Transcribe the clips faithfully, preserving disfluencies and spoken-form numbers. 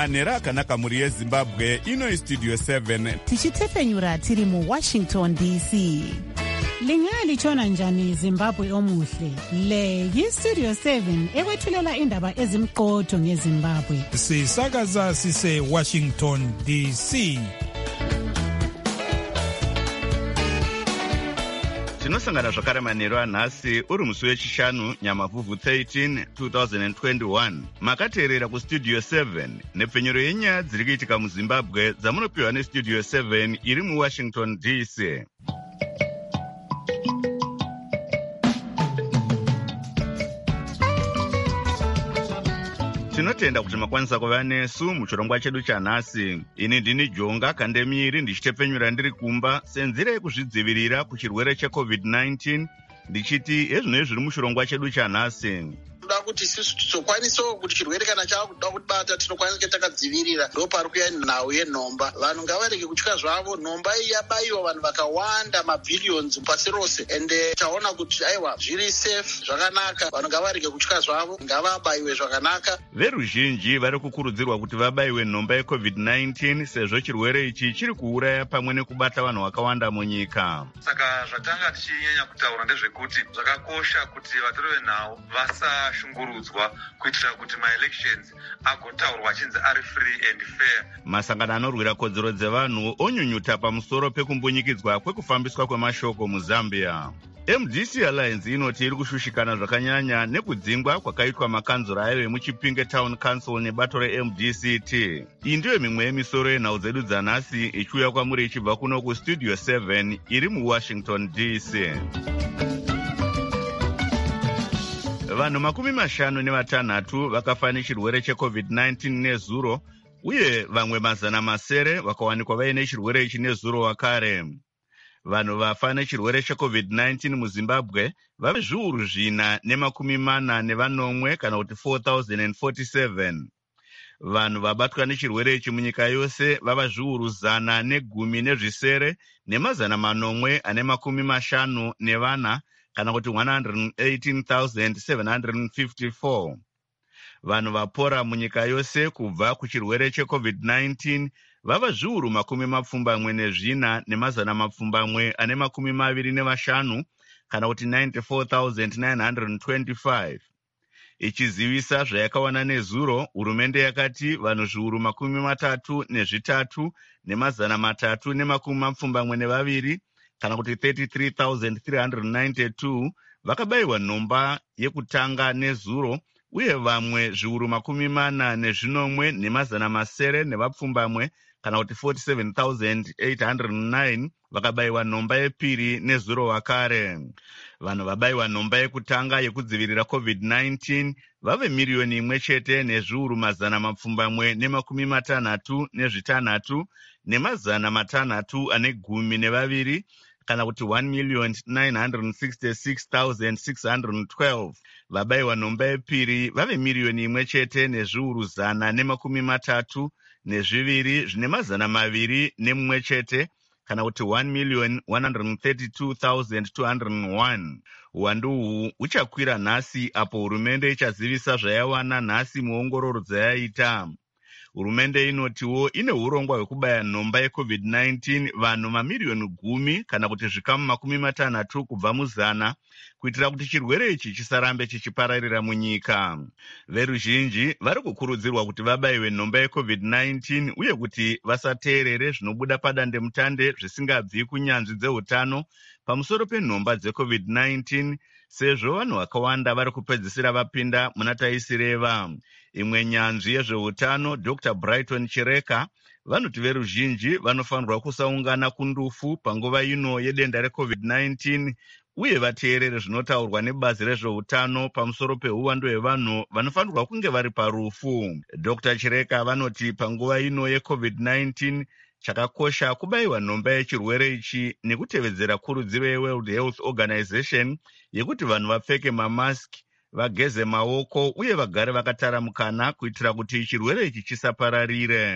manhero akanaka mhuri yezimbabwe. Ino istudio seven tichitefenyura tiri muwashington D C. Lingalitshona njani Zimbabwe omuhle? Le yistudio seven ekwethulela indaba ezimqotho ngeZimbabwe. Sisakaza sise Washington D C. Tinosangana zvakare manheru anhasi uri musi wechishanu Nyamavhuvhu thirteen twenty twenty-one. Makateerera kustudio seven nepfenyuro yenyaya dziri kuitika muZimbabwe dzamunopiwa nestudio seven iri muWashington D C. Tinotenda kuti makwanisa kuva nesu muchirongwa chedu chanhasi. Ini ndini Jonga Kandemiri ndichitepfenyura ndiri kumba senzira yekuzvidzivirira kuchirwere checovid nineteen ndichiti ezvino zviri muchirongwa chedu chanhasi. Toda kuti isusu tizokwanisawo kuti chirwere kana chakuda kutibata tinokwanisa takadzivirira. Ndo pari kuya nhau yenhomba. Vanhu ngavarege kutya zvavo. Nhomba iyi yabayiwa vanhu vakawanda mabhillions pasi rose. Ende taona kuti aiwa zviri safe zvakanaka. Vanhu ngavarege kutya zvavo. Ngavabayiwe zvakanaka. Veruzhinji vari kukurudzirwa kuti vabayiwe nhomba yecovid nineteen sezvo chirwere ichi chiri kuuraya pamwe nekubata vanhu vakawanda munyika. Saka zvatanga tichinyanya kutaura ndezvekuti zvakakosha kuti vatore venhau vasa shungurudzwa kuitira kuti ma-elections agotaurwa achinzi ari free and fair. Masangano anorwira kodzero dzevanhu onyunyuta pamusoro pekumbunyikidzwa kwekufambiswa kwemashoko muZambia. M D C Alliance inoti iri kushushikana zvakanyanya nekudzingwa kwakaitwa makanzura ayo emuChipinge Town Council nebato re-M D C T. Iyi ndiyo mimwe yemisoro yenhau dzedu dzanhasi ichiuya kwamuri ichibva kuno kustudio seven iri muWashington D C. Vanhu makumi mashanu nevatanhatu vakafa nechirwere checovid nineteen nezuro, uye vamwe mazana masere vakawanikwa vaine chirwere ichi nezuro wakare. Vanhu vafa nechirwere checovid nineteen muZimbabwe vave zviuru zvina nemakumi mana nevanomwe kana kuti four thousand forty-seven. Vanhu vabatwa nechirwere ichi munyika yose vava zviuru zana negumi nezvisere nemazana manomwe ane makumi mashanu nevana kana kuti one hundred eighteen thousand seven hundred fifty-four. Vanhu vapora munyika yose kubva kuchirwere checovid nineteen vava zviuru makumi mapfumbamwe nezvina nemazana mapfumbamwe ane makumi maviri nevashanu kana kuti ninety-four thousand nine hundred twenty-five. Ichizivisa zvayakawana nezuro, hurumende yakati vanhu zviuru makumi matatu nezvitatu nemazana matatu nemakumi mapfumbamwe nevaviri kana kuti thirty-three thousand three hundred ninety-two vakabayiwa nhomba yekutanga nezuro, uye vamwe zviuru makumi mana nezvinomwe nemazana masere nevapfumbamwe kana kuti forty-seven thousand eight hundred nine vakabayiwa nhomba yepiri nezuro wakare. Vanhu vabayiwa nhomba yekutanga yekudzivirira covid nineteen vave miriyoni imwe chete nezviuru mazana mapfumbamwe nemakumi matanhatu nezvitanhatu nemazana matanhatu ane gumi nevaviri kana kuti one million nine hundred sixty-six thousand six hundred twelve. Vabayiwa nhomba yepiri vave miriyoni imwe chete nezviuru zana nemakumi matatu nezviviri zvine mazana maviri nemumwe chete kana kuti one million one hundred thirty-two thousand two hundred one. Uwandu uhu uchakwira nhasi apo hurumende ichazivisa zvayawana nhasi muongororo dzayaita. Hurumende inotiwo ine urongwa hwekubaya nhomba yecovid nineteen vanhu mamiriyoni gumi kana kuti zvikamu makumi matanhatu kubva muzana kuitira kuti chirwere ichi chisarambe chichipararira munyika. Veruzhinji vari kukurudzirwa kuti vabayiwe nhomba yecovid nineteen uye kuti vasateerere zvinobuda padandemutande zvisingabvi kunyanzvi dzeutano pamusoro penhomba dzecovid nineteen sezvo vanhu vakawanda vari kupedzisira vapinda muna taisireva. Imwe nyanzvi yezveutano Doctor Brighton Chireka vanoti veruzhinji vanofanirwa kusaungana kundufu panguva ino yedenda recovid nineteen uye vateerere zvinotaurwa nebazi rezveutano pamusoro peuwandu hwevanhu vanofanirwa kunge vari parufu. Doctor Chireka vanoti panguva ino yecovid nineteen chakakosha kubayiwa nhomba yechirwere ichi nekutevedzera kurudziro yeWorld Health Organization yekuti vanhu vapfeke mamaski, vageze maoko uye vagare vakataramukana kuitira kuti chirwere ichi chisapararire.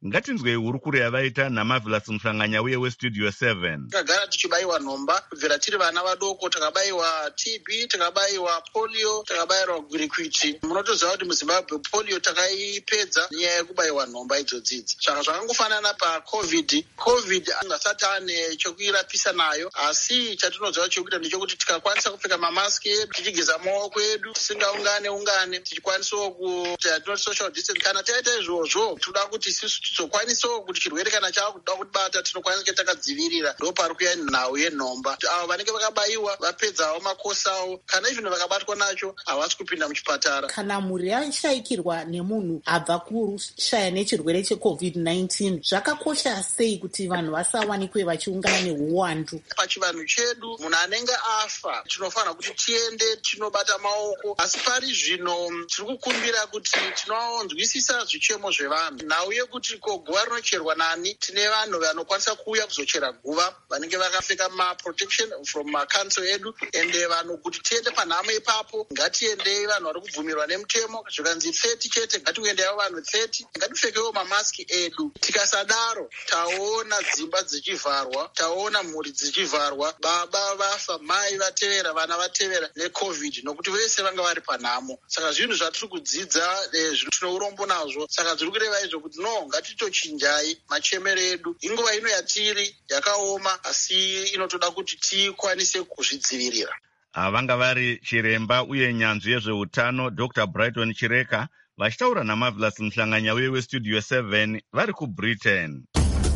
Ngatinzwe hurukuro yavaita naMarvelous Mhlanganyauye weStudio seven. Takagara tichibayiwa nhomba kubvira tiri vana vadoko, takabayiwa T B, takabayiwa polio, takabayirwa gwirikwiti. Munotoziva kuti muZimbabwe polio takaipedza nyaya yekubayiwa nhomba idzodzidzi. Saka zvakangofanana paCovid. Covid asati ane chokuirapisa nayo, asi chatinoziva chokuita ndechekuti tikakwanisa kupfeka mamaski edu, tichigeza maoko edu, tisingaungane ungane, tichikwanisawo kuti social distance. Kana taita izvozvo, toda kuti isusu tizokwanisawo kuti chirwere kana chakuda kutibata tinokwanisa takadzivirira. Ndo pari kuya nhau yenhomba. Avo vanenge vakabayiwa vapedzawo makosi avo, kana izvino vakabatwa nacho havasi kupinda muchipatara. Kana mhuri yashayikirwa nemunhu abva kushaya nechirwere checovid nineteen, zvakakosha sei kuti vanhu vasawanikwe vachiungana neuwandu? Pachivanhu chedu munhu anenge afa tinofanira kuti tiende tinobata maoko, asi pari zvino tiri kukumbira kuti tinoonzwisisa zvichemo zvevanhu. Nhau yekuti ko guva rinocherwa nani, tine vanhu vanokwanisa kuuya kuzochera guva vanenge vakapfeka maprotection from makanso edu, ende vanhu kuti tiende panhamo ipapo ngatiendei vanhu vari kubvumirwa nemutemo. Zvikanzi thirty chete ngatiendewo vanhu thirty, ngatipfekewo mamaski edu. Tikasadaro taona dzimba dzichivharwa, taona mhuri dzichivharwa, baba vafa, mai vatevera, vana vatevera necovid, nokuti vese vanga vari panhamo. Saka zvinhu zvatiri kudzidza zvino tino urombo nazvo. Saka zviri kureva izvo kuti no, ngatitochinjai machemero edu. Inguva ino yatiri yakaoma, asi inotoda kuti tikwanise kuzvidzivirira. Vanga vari chiremba uye nyanzvi yezveutano Doctor Brighton Chireka vachitaura naMarvelous Mhlanganyauye weStudio seven vari kuBritain.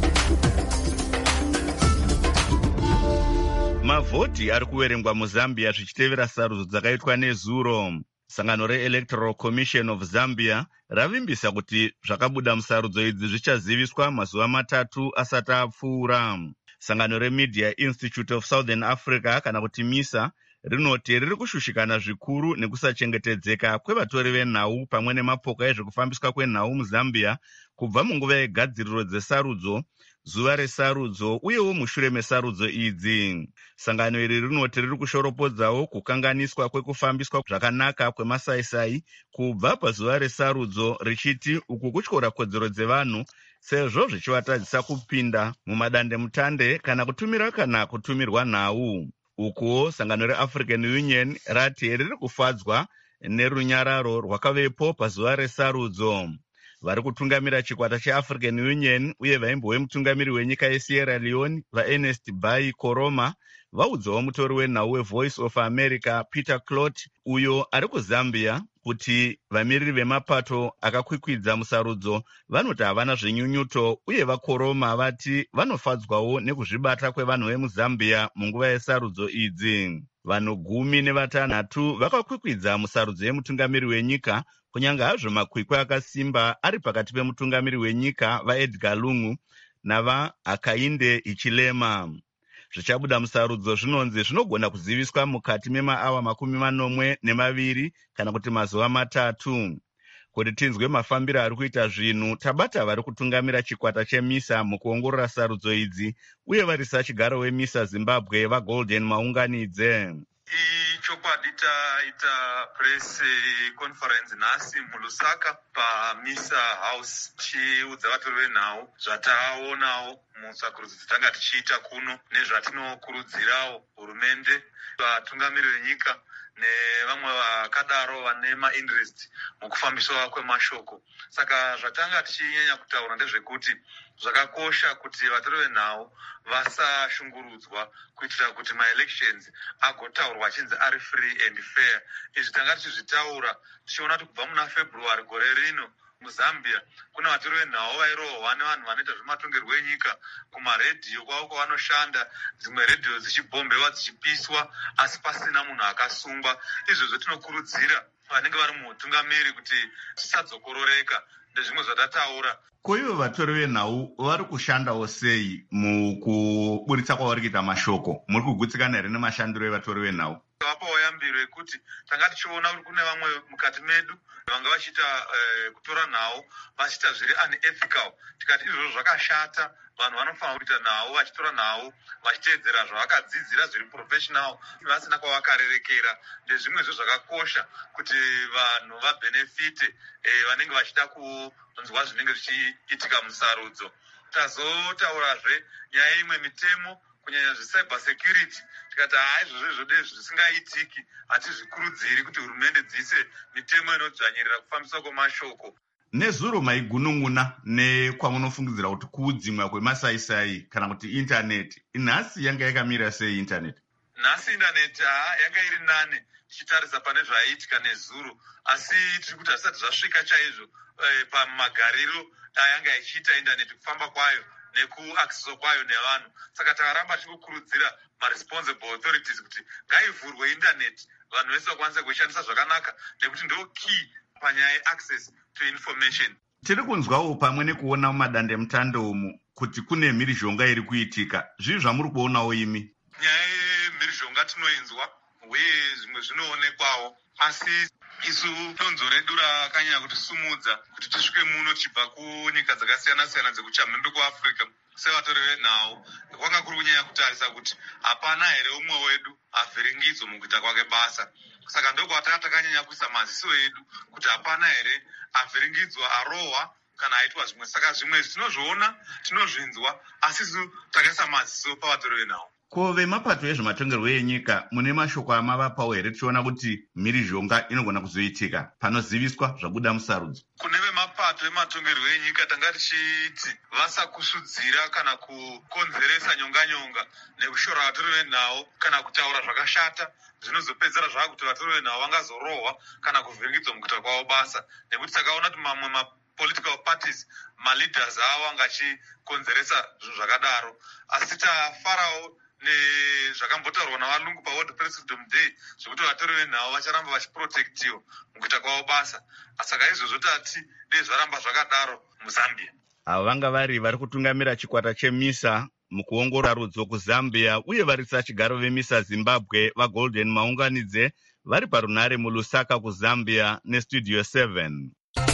Mavhoti ari kuverengwa muZambia zvichitevera sarudzo dzakaitwa nezuro. Sangano reElectoral Commission of Zambia ravimbisa kuti zvakabuda musarudzo idzi zvichaziviswa mazuva matatu asati apfuura. Sangano reMedia Institute of Southern Africa kana kuti MISA rinoti riri kushushikana zvikuru nekusachengetedzeka kwevatori venhau pamwe nemapoka ezvekufambiswa kwenhau muZambia kubva munguva yegadziriro dzesarudzo, zuva resarudzo uyewo mushure mesarudzo idzi. Sangano iri rinoti riri kushoropodzawo kukanganiswa kwekufambiswa zvakanaka kwemasaisai kubva pazuva resarudzo, richiti uku kutyora kodzero dzevanhu sezvo zvichivatadzisa kupinda mumadandemutande kana kutumira kana kutumirwa nhau. Ukuwo sangano reAfrican Union rati riri kufadzwa nerunyararo rwakavepo pazuva resarudzo. Vari kutungamira chikwata cheAfrican Union uye vaimbove mutungamiri wenyika yeSierra Leone vaErnest Bai Koroma vaudzawo mutori wenhau weVoice of America Peter Clot uyo ari kuZambia kuti vamiriri vemapato akakwikwidza musarudzo vanoti havana zvenyunyuto, uye vaKoroma vati vanofadzwawo nekuzvibata kwevanhu vemuZambia munguva yesarudzo idzi. Vanhu gumi nevatanhatu vakakwikwidza musarudzo yemutungamiri wenyika, kunyange hazvo makwikwi akasimba ari pakati pemutungamiri wenyika vaEdgar Lungu navaHakainde Hichilema. Zvichabuda musarudzo zvinonzi zvinogona kuziviswa mukati memaawa makumi manomwe nemaviri kana kuti mazuva matatu. Kuti tinzwe mafambiro ari kuita zvinhu, tabata vari kutungamira chikwata cheMISA mukuongorora sarudzo idzi uye varisa chigaro weMISA Zimbabwe vaGolden Maunganidze. Ichokwadi taita press conference nhasi muLusaka paMISA House tichiudza vatori venhau zvataonawo musakurudzo dzatanga tichiita kuno nezvatinokurudzirawo hurumende, vatungamiri venyika nevamwe vakadaro vane mainterest mukufambiswa kwemashoko. Saka zvatanga tichinyanya kutaura ndezvekuti zvakakosha kuti vatori venhau vasashungurudzwa kuitira kuti maelections agotaurwa achinzi ari free and fair. Izvi tanga tichizvitaura tichiona kuti kubva muna February gore rino muZambia kuna vatori venhau vairohwa nevanhu vanoita zvematongerwo enyika kumaredhiyo kwavo kwavanoshanda, dzimwe redhiyo dzichibhombewa dzichipiswa asi pasina munhu akasungwa. Izvozvo tinokurudzira vanenge vari mutungamiri kuti tisadzokororeka ndezvimwe zvatataura. Ko ivo vatori venhau vari kushandawo sei mukuburitsa kwavari kuita mashoko? Muri kugutsikana here nemashandiro evatori venhau? Vapawo yambiro yekuti tanga tichiona kuti kune vamwe mukati medu vanga vachiita uh, kutora nhau vachiita zviri unethical. Tikati izvozvo zvakashata, vanhu vanofanira kuita nawo vachitora nawo vachiteedzera zvavakadzidzira zviri professional vasina kwavakarerekera. Ndezvimwezvo zvakakosha kuti vanhu vabhenefite vanenge vachida kunzwa zvinenge zvichiitika musarudzo. Tazotaurazve nyaya imwe mitemo kunyanya zvecyber security, tikati haa izvozvo izvode zvisingaitiki, hatizvikurudziri kuti hurumende dziise mitemo inodzvanyirira kufambiswa kwemashoko. Nezuro maigunun'una nekwamunofungidzira kuti kuudzimwa kwemasaisai kana kuti intaneti, nhasi yanga yakamira sei intaneti? Nhasi intaneti haa yanga iri nane tichitarisa pane zvaiitika nezuro, asi tiri kuti hasati zvasvika chaizvo eh, pamagariro ayanga ichiita intaneti kufamba kwayo nekuaccess kwayo nevanhu. Saka takaramba tichikukurudzira maresponsible authorities kuti ngaivhurwe intaneti vanhu vese vakwanise kuishandisa zvakanaka, nekuti ndo key panyaya yeaccess to information. Tiri kunzwawo pamwe nekuona mumadande mutando umu kuti kune mhirizhonga iri kuitika. Zvii zvamuri kuonawo imi? Nyaya yemhirizhonga tinoinzwa uye zvimwe zvinoonekwawo, asi isu donzo redu rakanyanya kutisumudza kuti tisvike muno tichibva kunyika dzakasiyana siyana dzekuchamhembe kuafrica sevatori venhau, kwanga kuri kunyanya kutarisa kuti hapana here umwe wedu avhiringidzwa mukuita kwake basa. Saka ndokwataka takanyanya kuisa maziso edu kuti hapana here avhiringidzwa, arohwa kana aitwa zvimwe. Saka zvimwe tinozviona, tinozvinzwa, asi isu takaisa maziso pavatori venhau. Ko vemapato ezvematongerwo enyika mune mashoko amavapawo here tichiona kuti mhirizhonga inogona kuzoitika panoziviswa zvabuda musarudzo? Kune vemapato ematongerwo enyika tanga tichiti vasakusudzira kana kukonzeresa nyonga-nyonga nekushora vatori venhau kana kutaura zvakashata zvinozopedzera zvava kuti vatori venhau vangazorohwa kana kuvhiringidzwa mukuita kwavo basa. Nekuti takaona kuti mamwe mapolitical parties maleaders avo anga achikonzeresa zvinhu zvakadaro, asi tafarawo nezvakambotaurwa navalungu paworld press freedom day zvokuti vatori venhau vacharamba vachiprotektiwa mukuita kwavo basa. Saka izvozvo tati dei zvaramba zvakadaro muZambia. Ava vanga vari vari kutungamira chikwata chemisa mukuongorora rudzo kuZambia uye varisa chigaro vemisa Zimbabwe vaGolden Maunganidze vari parunare muLusaka kuZambia nestudio seven.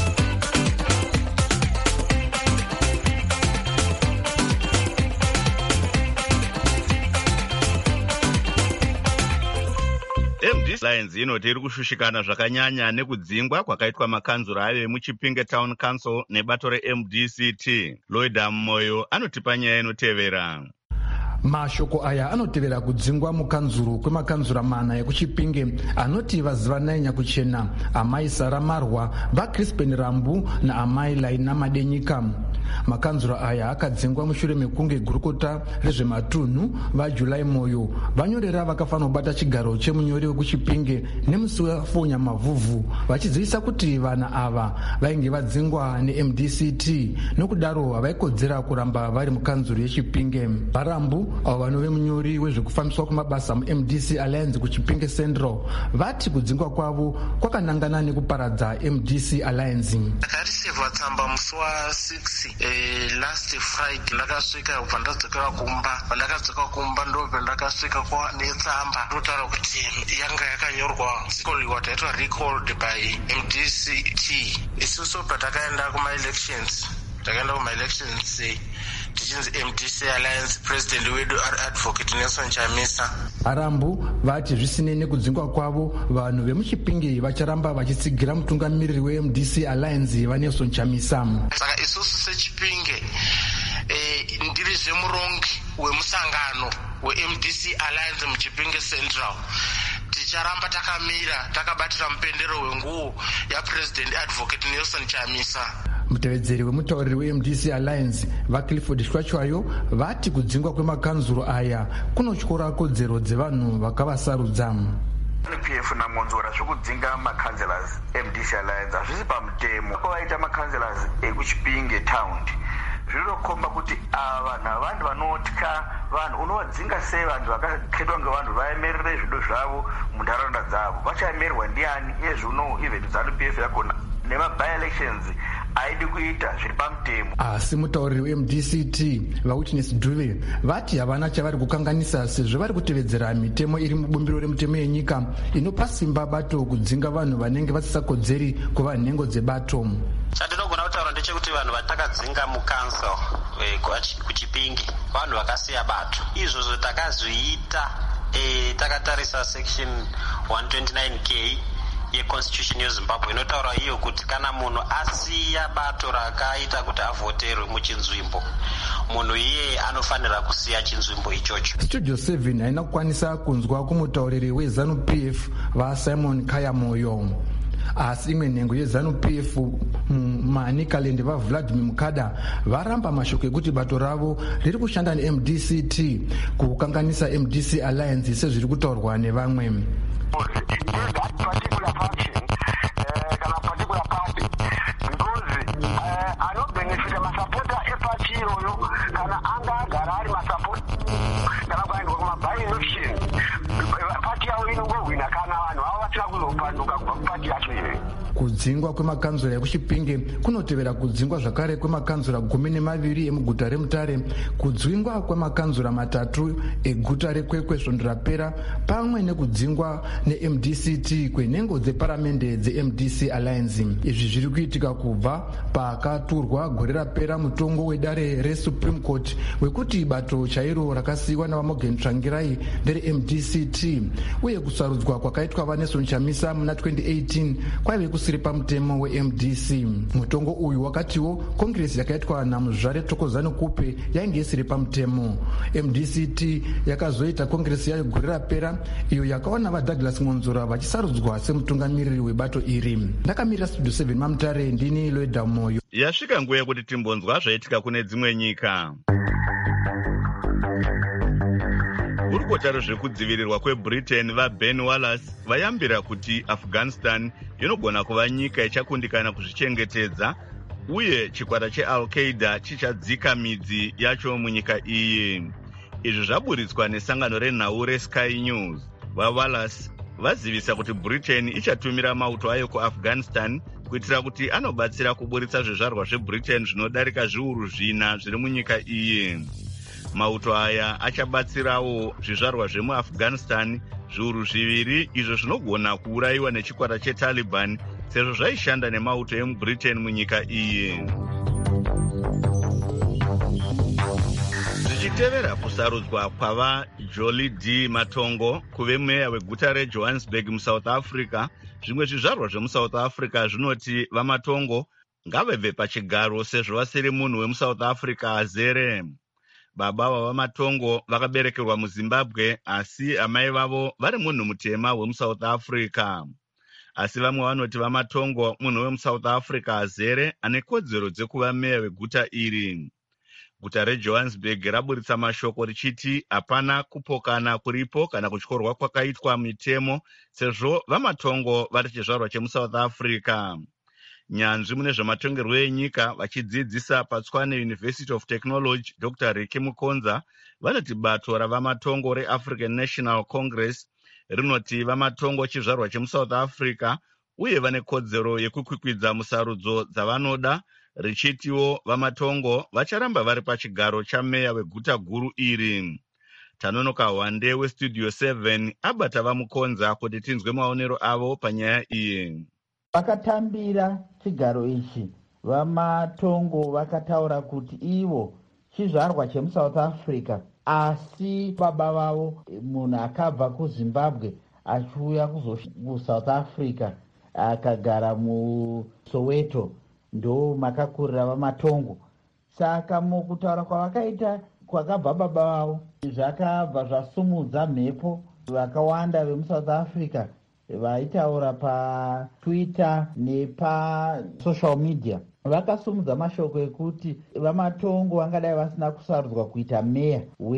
M D C Alliance inoti iri kushushikana zvakanyanya nekudzingwa kwakaitwa makanzura ayo emuChipinge Town Council nebato re-M D C T. Lloyd Moyo anotipa nyaya inotevera. Mashoko aya anotevera kudzingwa mukanzuru kwemakanzura mana ekuChipinge anoti vazivanai Nyakuchena, amai Sara Marwa, vaCrispin Rambu naamai Laina Madenyika. Makanzura aya akadzingwa mushure mekunge gurukota rezvematunhu vaJulai Moyo vanyorera vakafanira kubata chigaro chemunyori wekuChipinge nemusi wafonya mavhuvhu vachizivisha kuti vana ava vainge vadzingwa ne-M D C T nokudaro havaikodzera kuramba vari mukanzuru yeChipinge. Varambu avo vanove munyori wezvekufambiswa kwemabasa mu-M D C Alliance kuChipinge Central vati kudzingwa kwavo kwakanangana nekuparadza M D C Alliance. Takarisevwa tsamba musi wa six eh, last Friday ndakasvika kubva ndadzokera kumba. Pandakadzoka kumba ndo pandakasvika kwa netsamba ndotaura kuti yanga yakanyorwa zikoliwa taitwa recalled by M D C T. Isusu patakaenda kuma-elections takaenda kuma-elections tichinzi M D C Alliance president wedu ari advocate Nelson Chamisa. Arambu vati zvisinei nekudzingwa kwavo vanhu vemuChipinge vacharamba vachitsigira mutungamiriri we-M D C Alliance vaNelson Chamisa. Saka isusu seChipinge eh, ndiri zvemurongi wemusangano we-M D C Alliance muChipinge Central ticharamba takamira takabatira mupendero wenguo yapresident advocate Nelson Chamisa. Mutevedzeri wemutauriri we-M D C Alliance vaClifford Shwachwayo vati kudzingwa kwemakanzuro aya kunotyora kodzero dzevanhu vakavasarudza. P F namonzora zvokudzinga makanzellors M D C Alliance hazvisi pamutemo. Kwavaita makanzellors ekuChipinge Town zvinokomba kuti ava navanhu vanotya vanhu. Unovadzinga sei vanhu vakaketwa ngevanhu vaemerere zvido zvavo muntaraunda dzavo? Vachaemerwa ndiani? Ezvino even ZANU-P F yakona nema-by-elections aidi kuita zviri pamutemo. Asi mutauriri we-M D C T vaWitness Duve vati havana chavari kukanganisa sezvo vari kutevedzera mitemo iri mubumbiro remutemo yenyika inopa simba bato kudzinga vanhu vanenge vasisakodzeri kuva nhengo dzebato. Chandinogona kutaura ndechekuti vanhu vatakadzinga mucouncil kuchipingi vanhu vakasiya bato. Izvozvo takazviita e, takatarisa section one twenty-nine K yeconstitution yezimbabwe inotaura iyo kuti kana munhu asiya bato rakaita kuti avhoterwe muchinzvimbo, munhu iye anofanira kusiya chinzvimbo ichocho. Studio seven haina kukwanisa kunzwa kumutauriri weZANU P F vaSimon Kayamoyo, asi imwe nhengo yeZANU P F muManicaland vaVladimir Mukada varamba mashoko ekuti bato ravo riri kushanda neM D C T kukanganisa M D C Alliance sezviri kutaurwa nevamwe. Kudzingwa kwemakanzura ekuchipinge kunotevera kudzingwa zvakare kwemakanzura gumi nemaviri emuguta reMutare, kudzingwa kwemakanzura matatu eguta reKwekwe svondo rapera, pamwe nekudzingwa neM D C T kwenhengo dzeparamende dzeM D C Alliance. Izvi zviri kuitika kubva pakaturwa gore rapera mutongo wedare reSupreme Court wekuti bato chairo rakasiyiwa navaMorgan Tsvangirai ndereM D C T, uye kusarudzwa kwakaitwa vaNelson Chamisa muna twenty eighteen kwaive kusiri pamutemo weM D C. Mutongo uyu wakatiwo kongresi yakaitwa naMuzvare Thokozani Kupe yainge isiri pamutemo. M D C T yakazoita kongresi yayo gore rapera iyo yakaona vaDouglas Monzora vachisarudzwa semutungamiriri webato iri. Ndakamirira Studio seven maMutare, ndini Loida Moyo. Yasvika nguva yekuti timbonzwa zvaitika kune dzimwe nyika. Gurukota rezvekudzivirirwa kweBritain vaBen Wallace vayambira kuti Afghanistan inogona kuva nyika ichakundikana kuzvichengetedza uye chikwata cheAl-Qaeda chichadzika midzi yacho munyika iyi. Izvi zvaburitswa nesangano renhau reSky News. VaWallace vazivisa kuti Britain ichatumira mauto ayo kuAfghanistan kuitira kuti anobatsira kuburitsa zvizvarwa zveBritain zvinodarika zviuru zvina zviri munyika iyi. Mauto aya achabatsirawo zvizvarwa zvemuAfghanistan zviuru zviviri izvo zvinogona kuurayiwa nechikwata cheTaliban sezvo zvaishanda nemauto emuBritain munyika iyi. Zvichitevera kusarudzwa kwava Jolie D. Matongo kuve meya weguta reJohannesburg muSouth Africa, zvimwe zvizvarwa zvemuSouth Africa zvinoti vaMatongo ngavabve pachigaro sezvo vasiri munhu wemuSouth Africa azere. Baba vavaMatongo vakaberekerwa muZimbabwe asi amai vavo vari munhu mutema wemuSouth Africa. Asi vamwe vanoti vaMatongo munhu wemuSouth Africa azere ane kodzero dzekuva meya weguta iri. Guta reJohannesburg raburitsa mashoko richiti hapana kupokana kuripo kana kutyorwa kwakaitwa mitemo sezvo vaMatongo vari chizvarwa chemuSouth Africa. Nyanzvi mune zvematongerwo enyika vachidzidzisa paTshwane University of Technology Doctor Ricky Mukonza vanoti bato ravaMatongo reAfrican National Congress rinoti vaMatongo chizvarwa chemuSouth Africa uye vane kodzero yekukwikwidza musarudzo dzavanoda, richitiwo vaMatongo vacharamba vari pachigaro chameya weguta guru iri. Tanonoka Hwande weStudio seven abata vaMukonza kuti tinzwe maonero avo panyaya iyi. Vakatambira chigaro ichi vaMatongo vakataura kuti ivo chizvarwa chemuSouth Africa asi baba vavo munhu akabva kuZimbabwe achiuya kuSouth Africa akagara muSoweto ndo makakurira vaMatongo. Saka mukutaura kwavakaita kwakabva baba vavo zvakabva zvasumudza mhepo vakawanda vemuSouth Africa vaitaura paTwitter nepasocial media vakasumudza mashoko ekuti vaMatongo vangadai vasina kusarudzwa kuita meya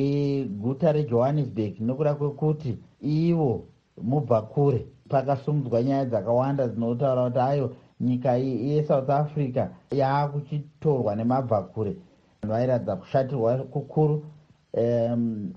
weguta reJohannesburg nokuda kwekuti ivo mubva kure. Pakasumudzwa nyaya dzakawanda dzinotaura kuti ayo nyika yeSouth Africa yaakuchitorwa nemabva kure, vairadza kushatirwa kukuru. Um,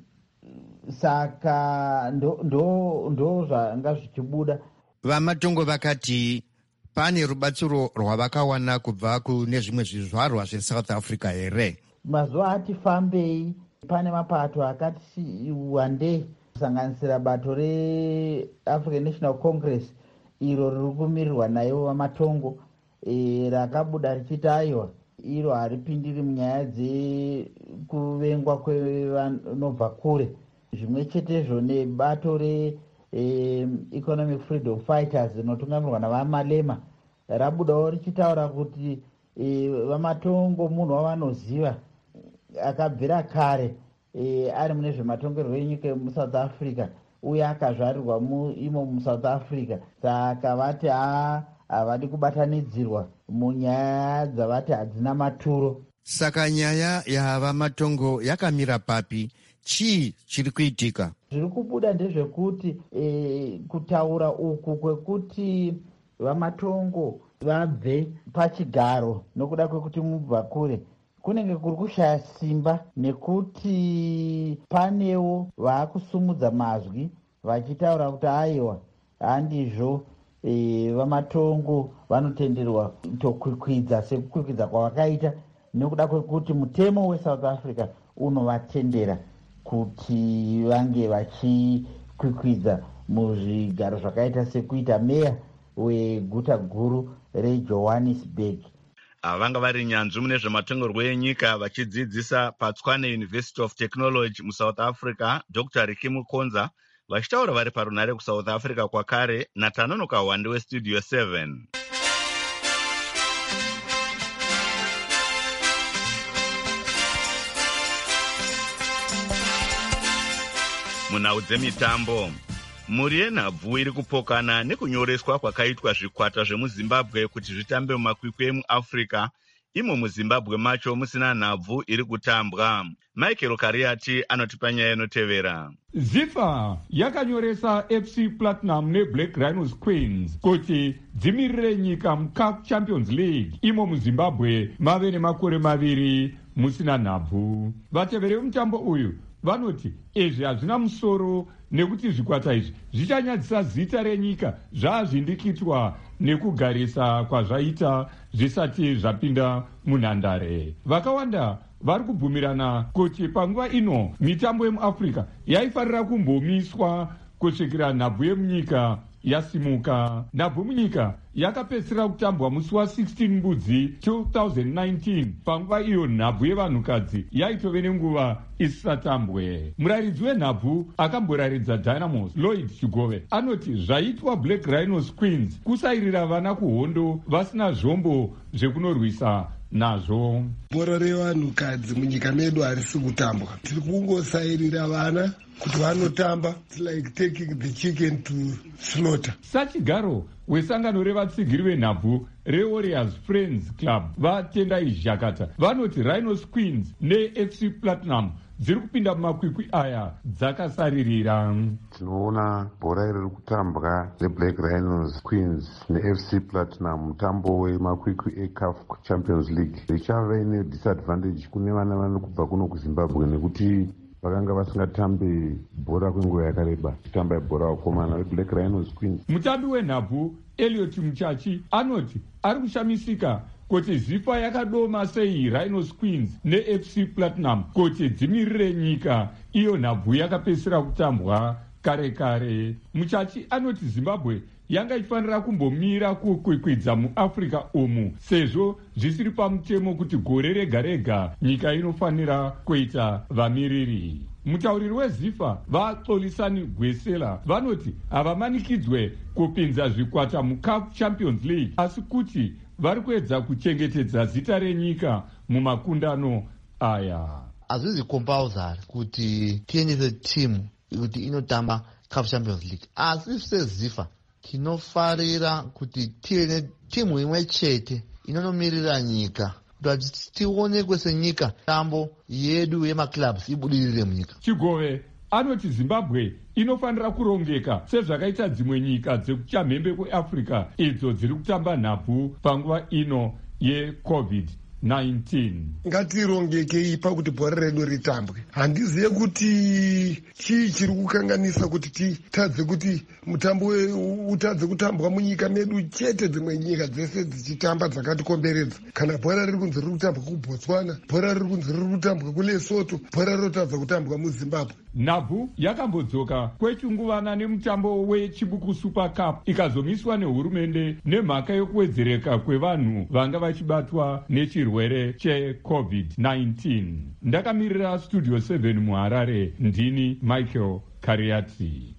saka ndo, ndo, ndo zvanga zvichibuda. VaMatongo vakati pane rubatsiro rwavakawana kubva kune zvimwe zvizvarwa zveSouth Africa here. Mazuva ati fambei pane mapato akati wandei kusanganisira bato reAfrican National Congress iro riri kumirirwa nayo vaMatongo e, rakabuda richiti aiwa iro haripindiri munyaya dzekuvengwa kwevanobva kure. Zvimwe chetezvo nebato re-economic freedom fighters rinotungamirwa navamalema rabudawo richitaura kuti e, vamatongo munhu wavanoziva akabvira kare e, ari mune zvematongerwo enyika yemusouth africa uye akazvarirwa imo musouth africa. Saka vati havadi kubatanidzirwa munyaya dzavati hadzina maturo. Saka nyaya yavamatongo yakamira papi? Chii chiri kuitika? Zviri kubuda ndezvekuti e, kutaura uku kwekuti vamatongo vabve pachigaro nokuda kwekuti mubva kure kunenge kuri kushaya simba, nekuti panewo vaakusumudza mazwi vachitaura kuti aiwa handizvo e, vamatongo vanotenderwa kutokwikwidza sekukwikwidza kwavakaita, nekuda kwekuti mutemo weSouth Africa unovatendera kuti vange vachikwikwidza muzvigaro zvakaita sekuita meya weguta guru reJohannesburg. Vanga vari nyanzvi mune zvematongerwo enyika vachidzidzisa paTshwane University of Technology muSouth Africa, Doctor Ricky Mukonza, vachitaura vari parunare kuSouth Africa kwakare naTanonoka Wande weStudio seven. Munhau dzemitambo, mhuri yenhabvu iri kupokana nekunyoreswa kwakaitwa zvikwata zvemuzimbabwe kuti zvitambe mumakwikwi emuafrica, imo muzimbabwe macho musina nhabvu iri kutambwa. Michael Kariati anotipa nyaya inotevera. ZIFA yakanyoresa F C Platinum neBlack Rhinos Queens kuti dzimirire nyika muCAF Champions League imo muzimbabwe mave nemakore maviri musina nhabvu. Vateveri vemutambo uyu vanoti izvi hazvina musoro nekuti zvikwata izvi zvichanyadzisa zita renyika zvazvindikitwa nekugarisa kwazvaita zvisati zvapinda munhandare. Vakawanda vari kubvumirana kuti panguva ino mitambo yemuafrica yaifanira kumbomiswa kusvikira nhabvu yemunyika yasimuka. Nhabvu munyika yakapedzisira kutambwa musi wa16 mbudzi two thousand nineteen, panguva iyo nhabvu yevanhukadzi yaitove nenguva isisatambwe. Muraridzi wenhabvu akamboraridza Dynamos Lloyd Chigove anoti zvaitwa Black Rhinos Queens kusairira vana kuhondo vasina zvombo zvekunorwisa nazvo. Bhora revanhukadzi munyika medu harisi kutambwa, tiri kungosairira vana kuti vanotamba, like taking the chicken to slaughter. Sachigaro wesangano revatsigiri venhabvu reWarriors Friends Club vatendai Zhakata vanoti Rhinos Queens neF C Platinum dziri kupinda mumakwikwi aya dzakasaririra. Tinoona bhora riri kutambwa reBlack Rhinos Queens neF C Platinum mutambo wemakwikwi eCAF Champions League richava ine disadvantage kune vana vano kubva kuno kuZimbabwe nekuti vakanga vasingatambe bhora kwenguva yakareba kutamba bhora vakomana veBlack Rhinos Queens. Mutambi wenhabvu Elliot Muchachi anoti ari kushamisika kuti ZIFA yakadoma sei Rhinos Queens neF C Platinum kuti dzimirire nyika iyo nhabvu yakapedzisira kutambwa kare kare. Muchachi anoti Zimbabwe yanga ifanira kumbomira kukwikwidza muAfrica umu sezvo zvisiri pamutemo kuti gore rega rega nyika inofanira kuita vamiriri. Mutauriri weZIFA vaXolisani Gwesela vanoti havamanikidzwe kupinza zvikwata muCAF Champions League asi kuti vari kuedza kuchengetedza zita renyika mumakundano aya. Hazvizi compulsory kuti tiendese timu kuti inotamba CAF Champions League, asi seZIFA tinofarira kuti tive netimu imwe chete inonomirira nyika kuti tionekwe senyika tambo yedu yemaclubs ibudirire munyika. Chigove anoti Zimbabwe inofanira kurongeka sezvakaita dzimwe nyika dzekuchamhembe kweAfrica idzo dziri kutamba nhabvu panguva ino yeCovid nineteen. Ngatirongekei pakuti bhora redu ritambwe. Handiziye kuti chii chiri kukanganisa kuti titadze kuti mutambo utadze kutambwa munyika medu chete dzimwe nyika dzese dzichitamba dzakatikomberedza. Kana bhora riri kunzi riri kutambwa kuBotswana, bhora riri kunzi riri kutambwa kuLesotho, bhora rinotadza kutambwa muZimbabwe. nhabvu yakambodzoka kwechinguvana nemutambo wechibuku super cup ikazomiswa nehurumende nemhaka yokuwedzereka kwevanhu vanga vachibatwa nechirwere checovid nineteen. Ndakamirira studio seven muharare, ndini Michael Kariati.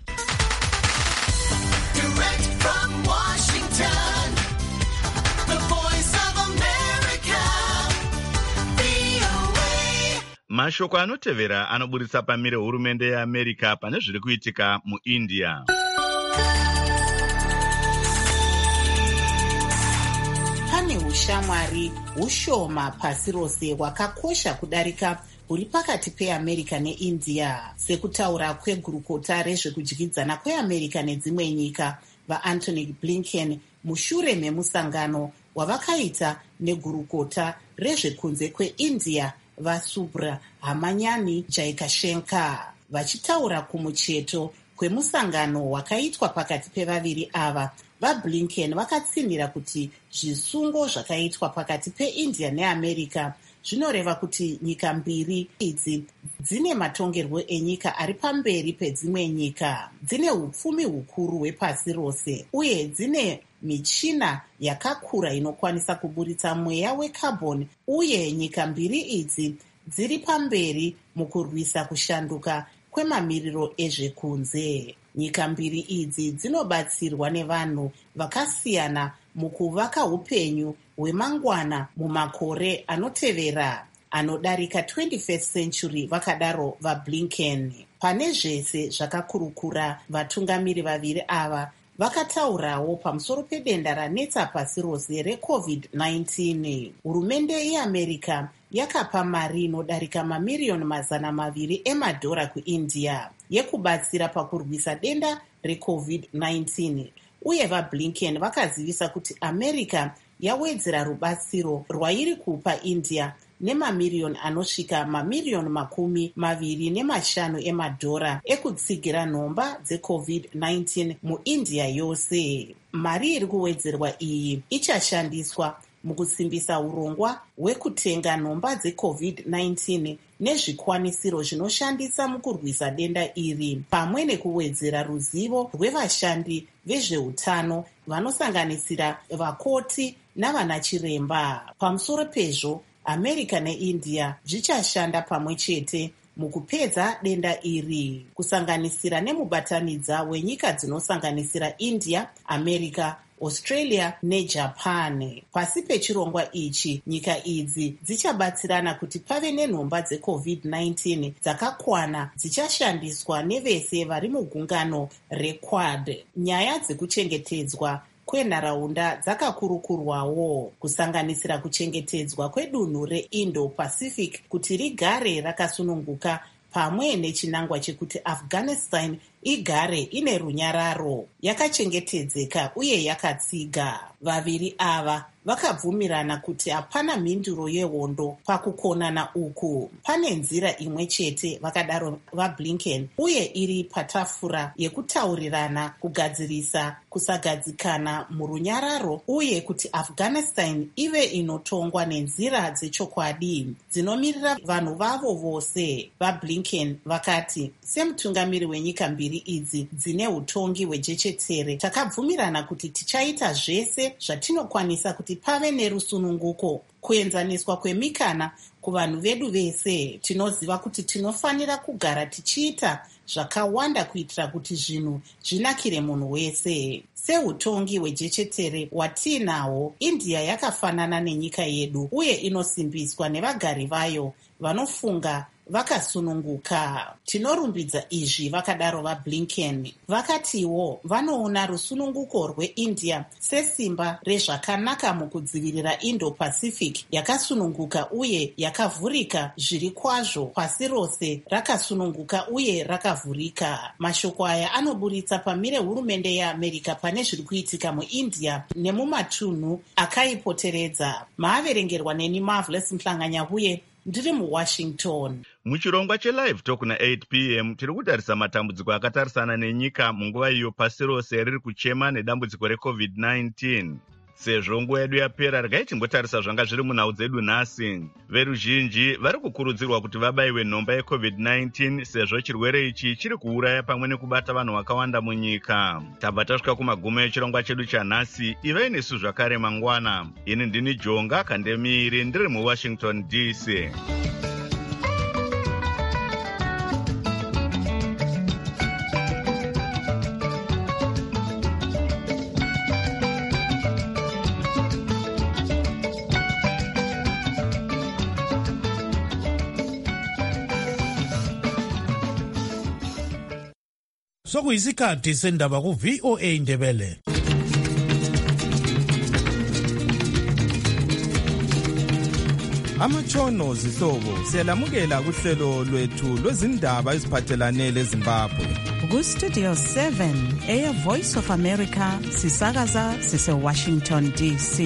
Mashoko anotevera anoburitsa pamire hurumende yeAmerica pane zviri kuitika muIndia. Pane ushamwari ushoma pasi rose hwakakosha kudarika huri pakati peAmerica neIndia, sekutaura kwegurukota rezvekudyidzana kweAmerica nedzimwe nyika vaAntony Blinken mushure memusangano wavakaita negurukota rezvekunze kweIndia vaSubra Hamanyani Jaikashenka. Vachitaura kumucheto kwemusangano wakaitwa pakati pevaviri ava, vaBlinken vakatsinhira kuti zvisungo zvakaitwa pakati peIndia neAmerica zvinoreva kuti nyika mbiri idzi dzine matongerwo enyika ari pamberi pedzimwe nyika, dzine upfumi hukuru hwepasi rose uye dzine michina yakakura inokwanisa kuburitsa mweya wecarbon, uye nyika mbiri idzi dziri pamberi mukurwisa kushanduka kwemamiriro ezvekunze. Nyika mbiri idzi dzinobatsirwa nevanhu vakasiyana mukuvaka upenyu hwemangwana mumakore anotevera anodarika twenty-first century, vakadaro vaBlinken. Pane zvese zvakakurukura, vatungamiri vaviri ava vakataurawo pamusoro pedenda ranetsa pasi rose recovid nineteen. Hurumende yeAmerica yakapa mari inodarika mamiriyoni mazana maviri emadhora kuIndia yekubatsira pakurwisa denda recovid nineteen, uye vaBlinken vakazivisa kuti America yawedzera rubatsiro rwairi kupa India nemamiriyoni anosvika mamiriyoni makumi maviri nemashanu emadhora ekutsigira nhomba dzecovid nineteen muIndia yose. Mari iri kuwedzerwa iyi ichashandiswa mukusimbisa urongwa hwekutenga nhomba dzecovid nineteen nezvikwanisiro zvinoshandisa mukurwisa denda iri, pamwe nekuwedzera ruzivo rwevashandi vezveutano vanosanganisira vakoti navanachiremba. Pamusoro pezvo, America neIndia zvichashanda pamwe chete mukupedza denda iri, kusanganisira nemubatanidza wenyika dzinosanganisira India, America, Australia neJapan. Pasi pechirongwa ichi, nyika idzi dzichabatsirana kuti pave nenhomba dzecovid nineteen dzakakwana dzichashandiswa nevese vari mugungano reQuad. Nyaya dzekuchengetedzwa kwenharaunda dzakakurukurwawo, kusanganisira kuchengetedzwa kwedunhu reIndo-Pacific kuti rigare rakasununguka, pamwe nechinangwa chekuti Afghanistan igare ine runyararo, yakachengetedzeka uye yakatsiga. Vaviri ava vakabvumirana kuti hapana mhinduro yehondo pakukonana uku. Pane nzira imwe chete, vakadaro vaBlinken, uye iri patafura yekutaurirana kugadzirisa kusagadzikana murunyararo, uye kuti Afghanistan ive inotongwa nenzira dzechokwadi dzinomirira vanhu vavo vose. VaBlinken vakati, semutungamiri wenyika mbiri idzi dzine utongi hwejechetere, takabvumirana kuti tichaita zvese zvatinokwanisa kuti pave nerusununguko, kuenzaniswa kwemikana kuvanhu vedu vese. Tinoziva kuti tinofanira kugara tichiita zvakawanda kuitira kuti zvinhu zvinakire munhu wese. Seutongi hwejechetere hwatiinahwo, India yakafanana nenyika yedu uye inosimbiswa nevagari vayo vanofunga vakasununguka. Tinorumbidza izvi, vakadaro vaBlinken. Vakatiwo vanoona rusununguko rweIndia sesimba rezvakanaka mukudzivirira Indo-Pacific yakasununguka uye yakavhurika zviri kwazvo, pasi rose rakasununguka uye rakavhurika. Mashoko aya anoburitsa pamire hurumende yeAmerica pane zviri kuitika muIndia nemumatunhu akaipoteredza. Maaverengerwa neni Marvelous Mhlanganya-Huye, ndiri muWashington. Muchirongwa chelive talk na eight p m tiri kutarisa matambudziko akatarisana nenyika munguva iyo pasi rose riri kuchema nedambudziko recovid nineteen. Sezvo nguva yedu yapera, regai timbotarisa zvanga zviri munhau dzedu nhasi. Veruzhinji vari kukurudzirwa kuti vabayiwe nhomba yecovid nineteen sezvo chirwere ichi chiri kuuraya pamwe nekubata vanhu vakawanda munyika. Tabva tasvika kumagumo echirongwa chedu chanhasi. Ivai nesu zvakare mangwana. Ini ndini Jonga Kandemiri ndiri muWashington D C. Sokuyisikhathi sendaba ku V O A Ndebele. Amatshono zihlobo siyalamukela kuhlelo lwethu lwezindaba eziphathelane leZimbabwe. Ku Studio seven Air Voice of America sisakaza sise Washington D C.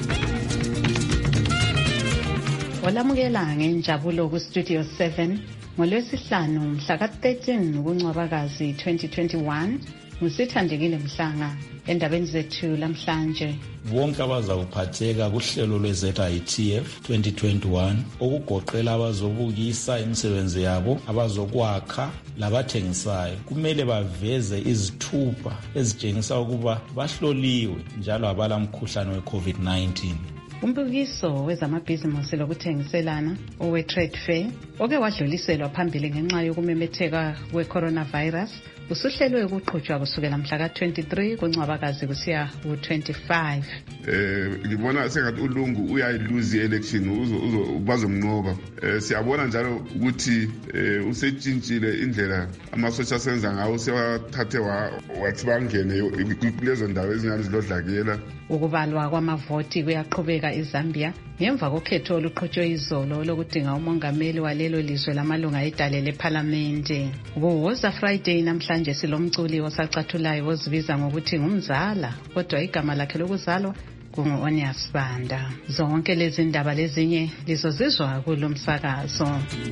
Olamukela ngenjabulo ku Studio seven ngolwesihlanu mhla ka thirteen kuNcwabakazi twenty twenty-one. Ngusithandekile Mhlanga endabeni zethu lamhlanje. Bonke abazawuphatheka kuhlelo lwe-Z I T F twenty twenty-one okugoqela abazobukisa imisebenzi yabo, abazokwakha labathengisayo kumele baveze izithupha ezitshengisa ukuba bahloliwe njalo abala mkhuhlane we-COVID nineteen. Umbukiso wezamabhizinisi lokuthengiselana owe-Trade Fair oke wadluliselwa phambili ngenxa yokumemetheka kwe-coronavirus usuhlelwe ukuqhutshwa kusukela mhla ka twenty-three kuNcwabakazi kusiya ku twenty-five. Eh ngibona sengathi uLungu uyayiluzi election bazomnqoba. Eh siyabona njalo ukuthi usetshintshile indlela amasosha senza ngawo, sewathathe wathi bangene kulezo ndawo ezincane zilodlakela. Ukubalwa kwamavoti kuyaqhubeka eZambia ngemva kokhetho oluqhutshwe izolo lokudinga umongameli walelo lizwe lamalunga edale leParliament. Kuwoza Friday namhlanje silomculi osacathulayo ozibiza ngokuthi ngumzala kodwa igama lakhe lokuzalwa kungu-Onias Banda. Zonke lezi ndaba lezinye lizozizwa kulo msakazo.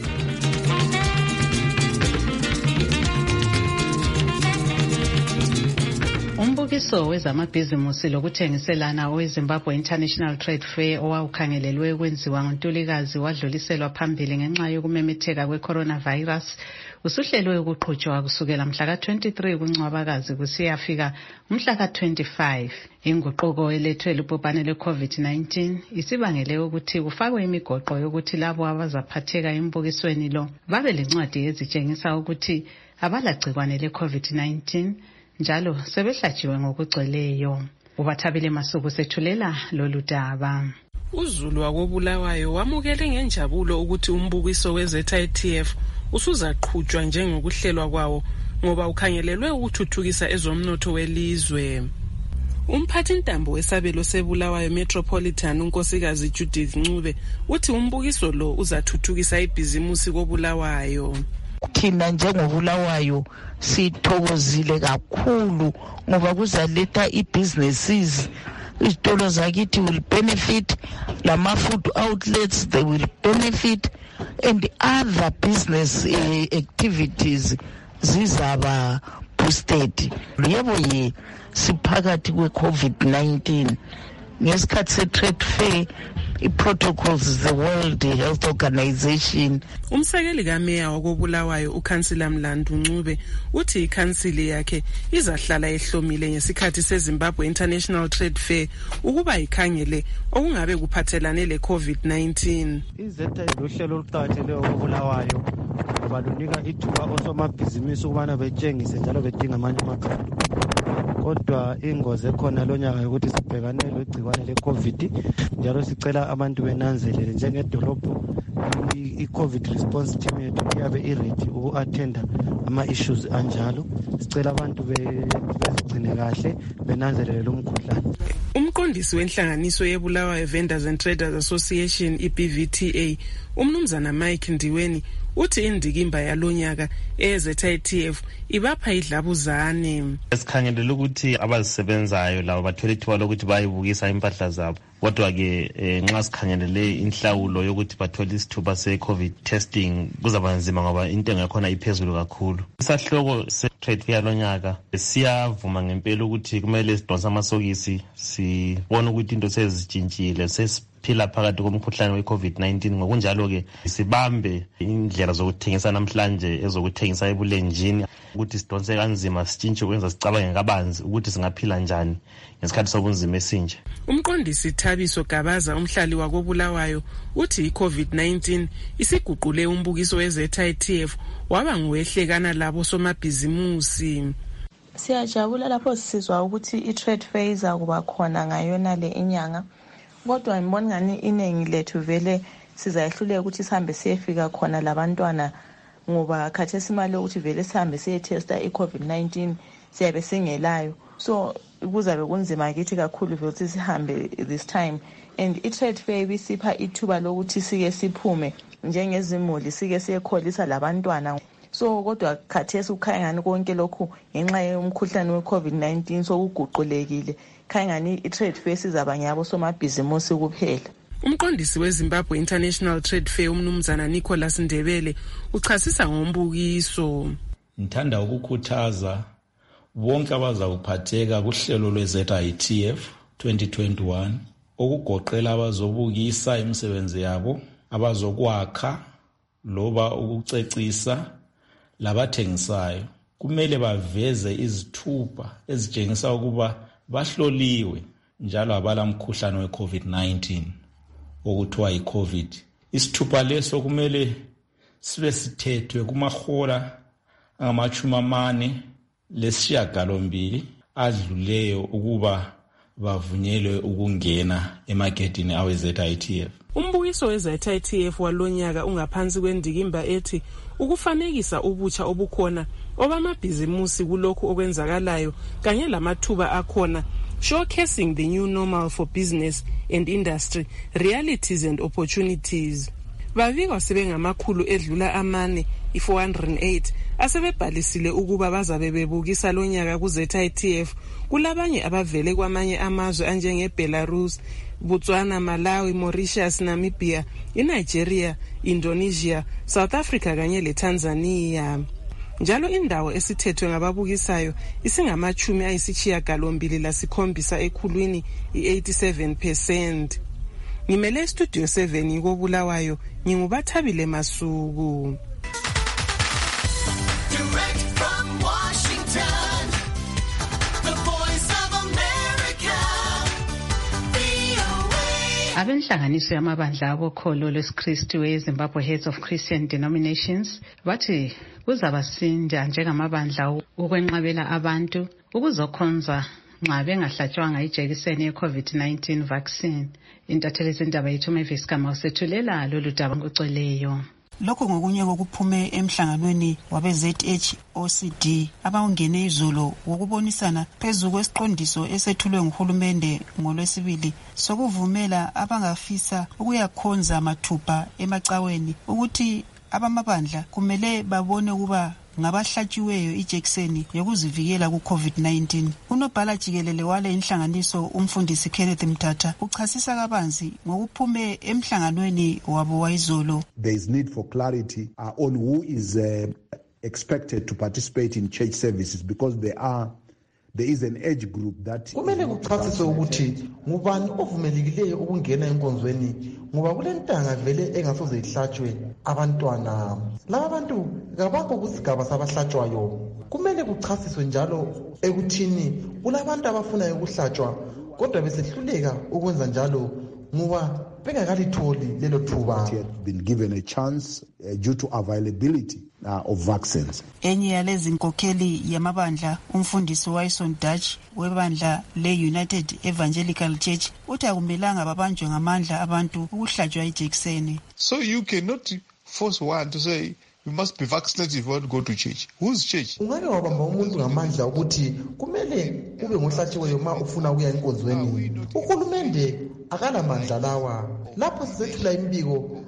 Umbukiso wezamabhizinisi lokuthengiselana oweZimbabwe International Trade Fair owawukhangelelwe ukwenziwa ngoNtulikazi wadluliselwa phambili ngenxa yokumemetheka kwe-coronavirus usuhlelwe ukuqhutshwa kusukela mhla ka twenty-three kuNcwabakazi kusiyafika umhla ka twenty-five. Inguquko elethwe lubhubhane lwe-COVID nineteen isibangele ukuthi kufakwe imigoqo yokuthi labo abazaphatheka embukisweni lo babe lencwadi ezitshengisa ukuthi abalagcikwane le-COVID nineteen njalo sebehlatshiwe ngokugcweleyo. Ubathabile Masuku sethulela lolu daba. uZulu wakobulawayo wamukele ngenjabulo ukuthi umbukiso we-Z I T F usuzaqhutshwa njengokuhlelwa kwawo ngoba ukhangelelwe ukuthuthukisa ezomnotho welizwe. Umphathi ntambo wesabelo sebulawayo Metropolitan unkosikazi Judith Ncube uthi umbukiso lo uzathuthukisa ibhizimusi kobulawayo. Thina njengobulawayo sithokozile kakhulu ngoba kuzaletha i-businesses, izitolo zakithi will benefit, lama food outlets they will benefit, and other business uh, activities zizaba boosted. Yebo ye siphakathi kwe-COVID nineteen ngesikhathi se-trade fair i-protocols the World Health Organization. Umsekeli kameya wakobulawayo ukhansila Mlandu Ncube uthi ikhansili yakhe izahlala ehlomile ngesikhathi seZimbabwe International Trade Fair ukuba ikhangele okungabe kuphathelane le-COVID nineteen. Izeta iluhlelo oluqhathele okobulawayo ngoba lunika ithuba osomabhizinisi ukubana betshengise njalo bedinga amanye amakhadi. Kodwa ingozi ekhona lonyaka ukuthi sibhekane legcikwane le-COVID njalo sicela abantu benanzelele njengedolobho i-COVID response team yethu iyabe i-ready uku-attenda ama-issues anjalo. Sicela abantu bezigcine kahle benanzelele lo mkhuhlane. Umqondisi wenhlanganiso yebulawayo Vendors and Traders Association I B V T A umnumzana Mike Ndiweni uthi indikimba yalonyaka eZeta T F ibapha idlabuzane. Esikhangelele ukuthi abazisebenzayo labo bathola ithuba lokuthi bayibukisa impahla zabo. Kodwa ke nxa sikhangelele inhlawulo yokuthi bathola isithuba se-COVID testing kuzaba nzima ngoba intengo yakhona iphezulu kakhulu. Isahloko se-trade fair lonyaka siyavuma ngempela ukuthi kumele sidonse amasokisi sibone ukuthi into sezitshintshile sesiphila phakathi komkhuhlane we-COVID nineteen. Ngokunjalo ke sibambe indlela zokuthengisa namhlanje ezokuthengisa ebulenjini ukuthi sidonse kanzima sitshintshe kwenza sicabange kabanzi ukuthi singaphila njani ngesikhathi sobunzima esinje. Umqondisi Thabiso Gabaza umhlali wakoBulawayo uthi i-COVID nineteen isiguqule umbukiso weZeta T F waba ngwehlekana labo somabhizimusi. Siyajabula lapho sisizwa ukuthi i-trade fair izakuba khona ngayona le inyanga, kodwa ngibona ngani inengi lethu vele sizayihluleka ukuthi sihambe siyefika khona labantwana ngoba khathesi imali ukuthi vele sihambe siyetesta i-COVID nineteen siyabe singelayo. So kuzabe kunzima kithi kakhulu ukuthi sihambe this time, and i-trade fair bisipha ithuba lokuthi sike siphume njengezimuli sike siyekholisa labantwana. So kodwa khathesi ukhaya ngani konke lokhu ngenxa yomkhuhlane we-COVID nineteen sokuguqulekile, khaya ngani i-trade fair sizaba ngiyabo somabhizimusi kuphela. Umqondisi weZimbabwe International Trade Fair umnumzana Nicholas Ndebele uchasisa ngombukiso. Ngithanda ukukhuthaza bonke abazakuphatheka kuhlelo lweZeta T F twenty twenty-one okugoqela abazobukisa imisebenzi yabo, abazokwakha loba ukucecisa labathengisayo. Kumele baveze izithupha ezitshengisa ukuba bahloliwe njalo abala mkhuhlane we-COVID nineteen okuthiwa yi-COVID. Isithupha leso kumele sibe sithethwe kumahola angamachumi amane lesishiyagalombili adluleyo ukuba bavunyelwe ukungena emagedini aweZeta T F. Umbukiso weZeta T F walonyaka ungaphansi kwendikimba ethi ukufanekisa ubutsha obukhona obamabhizimusi kulokhu okwenzakalayo kanye lamathuba akhona, showcasing the new normal for business and industry, realities and opportunities. Bavikwa sebengamakhulu edlula amane i-four hundred eight asebebhalisile ukuba bazabe bebukisa lonyaka kuZeta T F. Kulabanye abavele kwamanye amazwe anjengeBelarus, Botswana, Malawi, Mauritius, Namibia, iNigeria, Indonesia, South Africa kanye leTanzania. Njalo indawo esithethwe ngababukisayo isingamachumi ayisishiyagalombili lasikhombisa ekhulwini i-eighty-seven percent. Ngimele studio seven koBulawayo, ngingubathabile Masuku. Direct from Washington, the voice of America, V O A. Abenhlanganiso yamabandla abokholo lwesikristu eZimbabwe Heads of Christian Denominations bathi kuzabasinda njengamabandla ukwenqabela abantu ukuzokhonza nxa bengahlatshwanga ijekiseni ye-COVID nineteen vaccine. Intatheli zindaba yethu Mavis Kama usethulela lolu daba ngocweleyo. Lokho ngokunye kokuphume emhlanganweni wabe-Z H O C D abawungene izolo wokubonisana phezu kwesiqondiso esethulwe nguhulumende ngolwesibili sokuvumela abangafisa ukuyakhonza mathupha emacaweni ukuthi abamabandla kumele babone ukuba ngabahlatshiweyo ijekiseni yokuzivikela ku-COVID nineteen. Unobhala jikelele wale inhlanganiso umfundisi Kenneth Mthatha uchasisa kabanzi ngokuphume emhlanganweni wabo wayizolo. There is need for clarity uh, on who is uh, expected to participate in church services because there are there is an age group that kumele kuchasiswe ukuthi ngubani ovumelekileyo ukungena enkonzweni ngoba kulentanga vele engasoze ihlatshwe abantwana. Laba bantu kabakho kusigaba sabahlatshwayo. Kumele kuchasiswe njalo ekuthini kulabantu abafuna ukuhlatshwa kodwa besehluleka ukwenza njalo ngoba bengakalitholi lelo thuba. Been given a chance uh, due to availability uh, of vaccines. Enye yalezi nkokheli yamabandla umfundisi Wyson Dutch webandla le-United Evangelical Church uthi akumelanga babanjwe ngamandla abantu ukuhlatshwa ijekiseni. So you cannot force one to say you must be vaccinated if you want to go to church. Whose church? Ungake wabamba umuntu ngamandla ukuthi kumele kube ngohlatshiweyo ma ufuna ukuya enkonzweni. Uhulumende akalamandla lawa. Lapho sisethula imbiko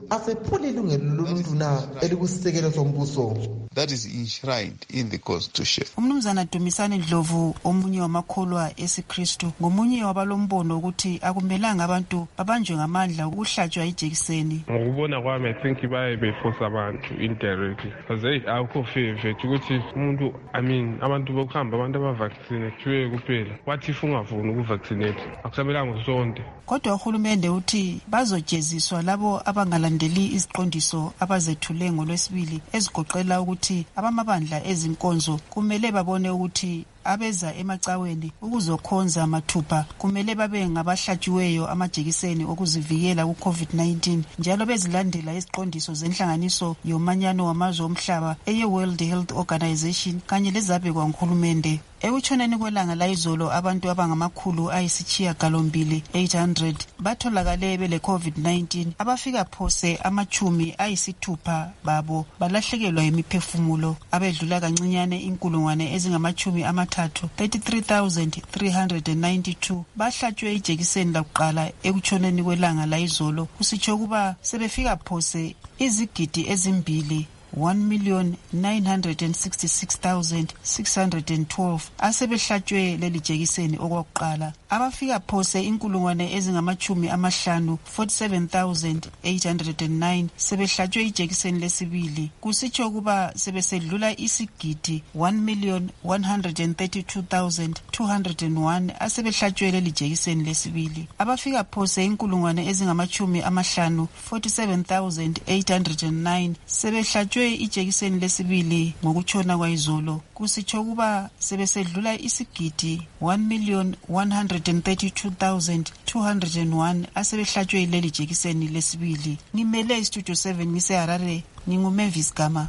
asephula ilungelo loluntu na elikusisekelo sombuso. That is enshrined in the Constitution. Umnumzana Dumisani Ndlovu omunye wamakholwa esiKristu ngomunye wabalombono ukuthi akumelanga abantu babanjwe ngamandla ukuhlatshwa ijekiseni. Ngokubona kwami I think baye beforce abantu indirectly. Kaze akho favor ukuthi umuntu I mean abantu bokuhamba abantu abavaccine kuwe kuphela. Wathi if ungafuni ukuvaccinate akusamela ngosonto. Kodwa uhulumende uthi bazojeziswa labo abangalandeli iziqondiso abazethule ngolwesibili ezigoqela ukuthi abamabandla ezinkonzo kumele babone ukuthi abeza emacaweni ukuzokhonza mathupha kumele babe ngabahlatshiweyo amajekiseni okuzivikela ku-COVID nineteen njalo bezilandela iziqondiso zenhlanganiso yomanyano wamazwe omhlaba eye-World Health Organization kanye lezabekwa nguhulumende. Ekutshoneni kwelanga layizolo abantu abangamakhulu ayisitshiya galombili eight hundred batholakale bele COVID nineteen abafika phose amachumi ayisithupha babo balahlekelwa imiphefumulo abedlula kancinyane inkulungwane ezingamachumi amathathu thirty-three thousand three hundred ninety-two bahlatshwe ijekiseni lakuqala ekutshoneni kwelanga layizolo kusitsho kuba sebefika phose izigidi ezimbili one million nine hundred sixty-six thousand six hundred twelve asebehlatshwe leli jekiseni okwakuqala abafika phose inkulungwane ezingamachumi amahlanu forty-seven thousand eight hundred nine sebehlatshwe ijekiseni lesibili kusitsho kuba sebesedlula isigidi one million one hundred thirty-two thousand two hundred one asebehlatshwe leli jekiseni lesibili abafika phose inkulungwane ezingamachumi amahlanu forty-seven thousand eight hundred nine sebehlatshwe ijekiseni lesibili ngokutshona kwayizolo kusitsho kuba sebesedlula isigidi one million one hundred thirty-two thousand two hundred one asebehlatshwe leli jekiseni lesibili. Ngimele istudio seven ngiseHarare nginguMavis Gama.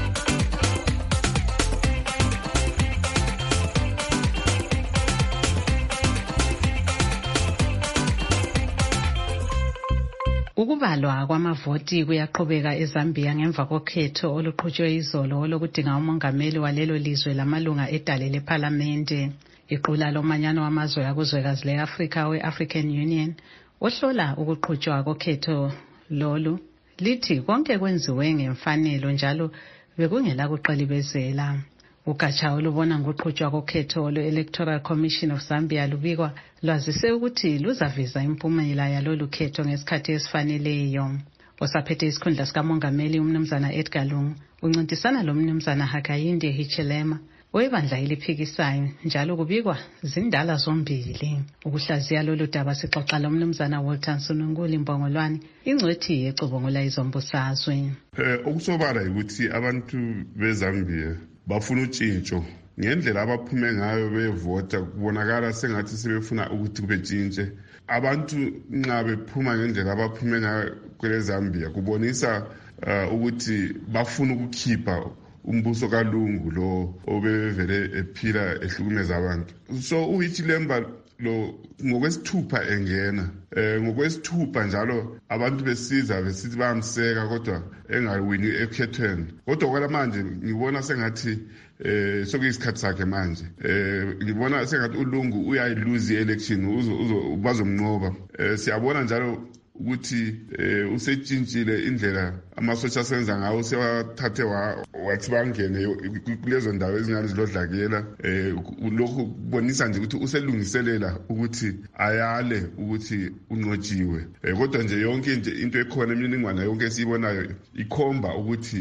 Ukubalwa kwamavoti kuyaqhubeka eZambia ngemva kokhetho oluqhutshwe izolo lokudinga umongameli walelo lizwe lamalunga edale leParlamente. Iqula lomanyano wamazwe akuzwekazi le-Afrika we-African Union ohlola ukuqhutshwa kokhetho lolu lithi konke kwenziwe ngemfanelo njalo bekungela kuqilibezela. Ugatsha olubona ngokuqhutshwa kokhetho lwe-Electoral Commission of Zambia lubikwa lwazise ukuthi luzaveza impumela yalolu khetho ngesikhathi esifaneleyo. Osaphethe isikhundla sikamongameli umnumzana Edgar Lungu uncintisana lo mnumzana Hakainde Hichilema webandla eliphikisayo njalo kubikwa zindala zombili. Ukuhlaziya lolu daba sixoxa lo mnumzana Walter Nsununguli Mbongolwane ingcwethi yecubungula izombusazwe. Eh okusobala ukuthi abantu beZambia bafuna utshintsho ngendlela abaphume ngayo bevota kubonakala sengathi sebefuna ukuthi kube tshintshe. Abantu nxa bephuma ngendlela abaphume ngayo kweZambia kubonisa uh, ukuthi bafuna ukukhipha umbuso kaLungu lo obevele ephila ehlukumeza abantu. So uHichilemba lo ngokwesithupha engena eh ngokwesithupha njalo abantu besiza besithi bayamseka kodwa engawini ekhethweni. Kodwa kwala manje ngibona sengathi eh sokuyisikhathi sakhe manje eh ngibona sengathi uLungu uyayiluzi election uzo bazomnqoba. Eh siyabona njalo ukuthi eh usetshintshile indlela amasotsha asenza ngawo sewathathe wathi bangene kulezo ndawo ezingane zilodlakela eh lokho kubonisa nje ukuthi uselungiselela ukuthi ayale ukuthi unqotshiwe. Eh kodwa nje yonke nje into ekhona eminingwana yonke esiyibonayo ikhomba ukuthi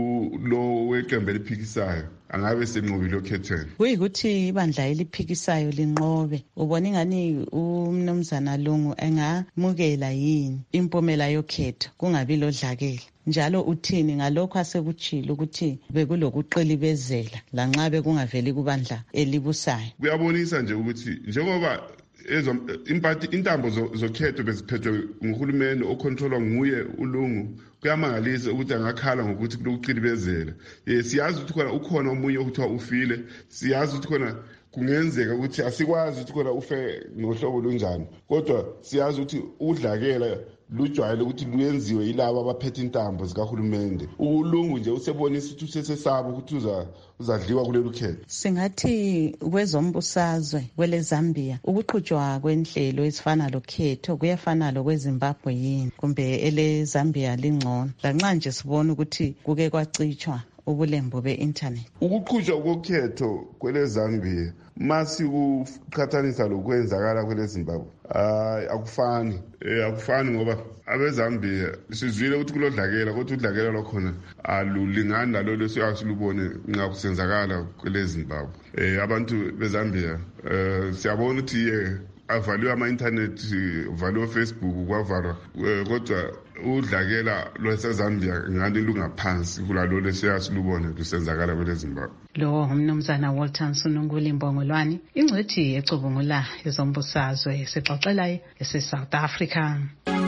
lo weqembu eliphikisayo angabe senqobile okhethweni. Kuyikuthi ibandla eliphikisayo linqobe ubona ingani umnumzana Lungu engamukela yini impumela yokhetho kungabi lodlakela njalo uthini ngalokho asekuchilo ukuthi bekulokuqilibezela lanxa bekungaveli kubandla elibusayo. Kuyabonisa nje ukuthi njengoba ezo impati intambo zokhetho beziphethwe nguhulumeni ocontrolwa nguye uLungu kuyamangalisa ukuthi angakhala ngokuthi kulokuqilibezela. Eh siyazi ukuthi khona ukhona omunye okuthiwa ufile, siyazi ukuthi khona kungenzeka ukuthi asikwazi ukuthi khona ufe ngohlobo lunjani, kodwa siyazi ukuthi udlakela lujwayele ukuthi luyenziwe yilabo abaphethe intambo zikahulumende. Ulungu nje usebonisa ukuthi usesesaba ukuthi uzadliwa kulelu khetho. Singathi kwezombusazwe kwele Zambia ukuqhutshwa kwenhlelo ezifana lokhetho kuyafana lokweZimbabwe yini kumbe ele Zambia lingcono. Lanxa nje sibona ukuthi kuke kwacitshwa ubulembu be-internet. Ukuqhutshwa kokhetho kwele Zambia masi kuqhathanisa lokwenzakala kwele Zimbabwe hayi akufani eh akufani ngoba abeZambia sizwile ukuthi kulodlakela kodwa udlakela lokhona alulingani nalo lesoyasilubone nxa kusenzakala kwele Zimbabwe. Eh abantu beZambia eh siyabona ukuthi eh avaliwe ama-internet, valiwe Facebook, kwavalwa kodwa udlakela lwaseZambia ngani lungaphansi kulalo lesiyasilubone lusenzakala kwele Zimbabwe. Lo umnumzana Walter Sununguli Mbongolwane ingcwethi ecubungula ezombusazwe sixoxela ese-South Africa.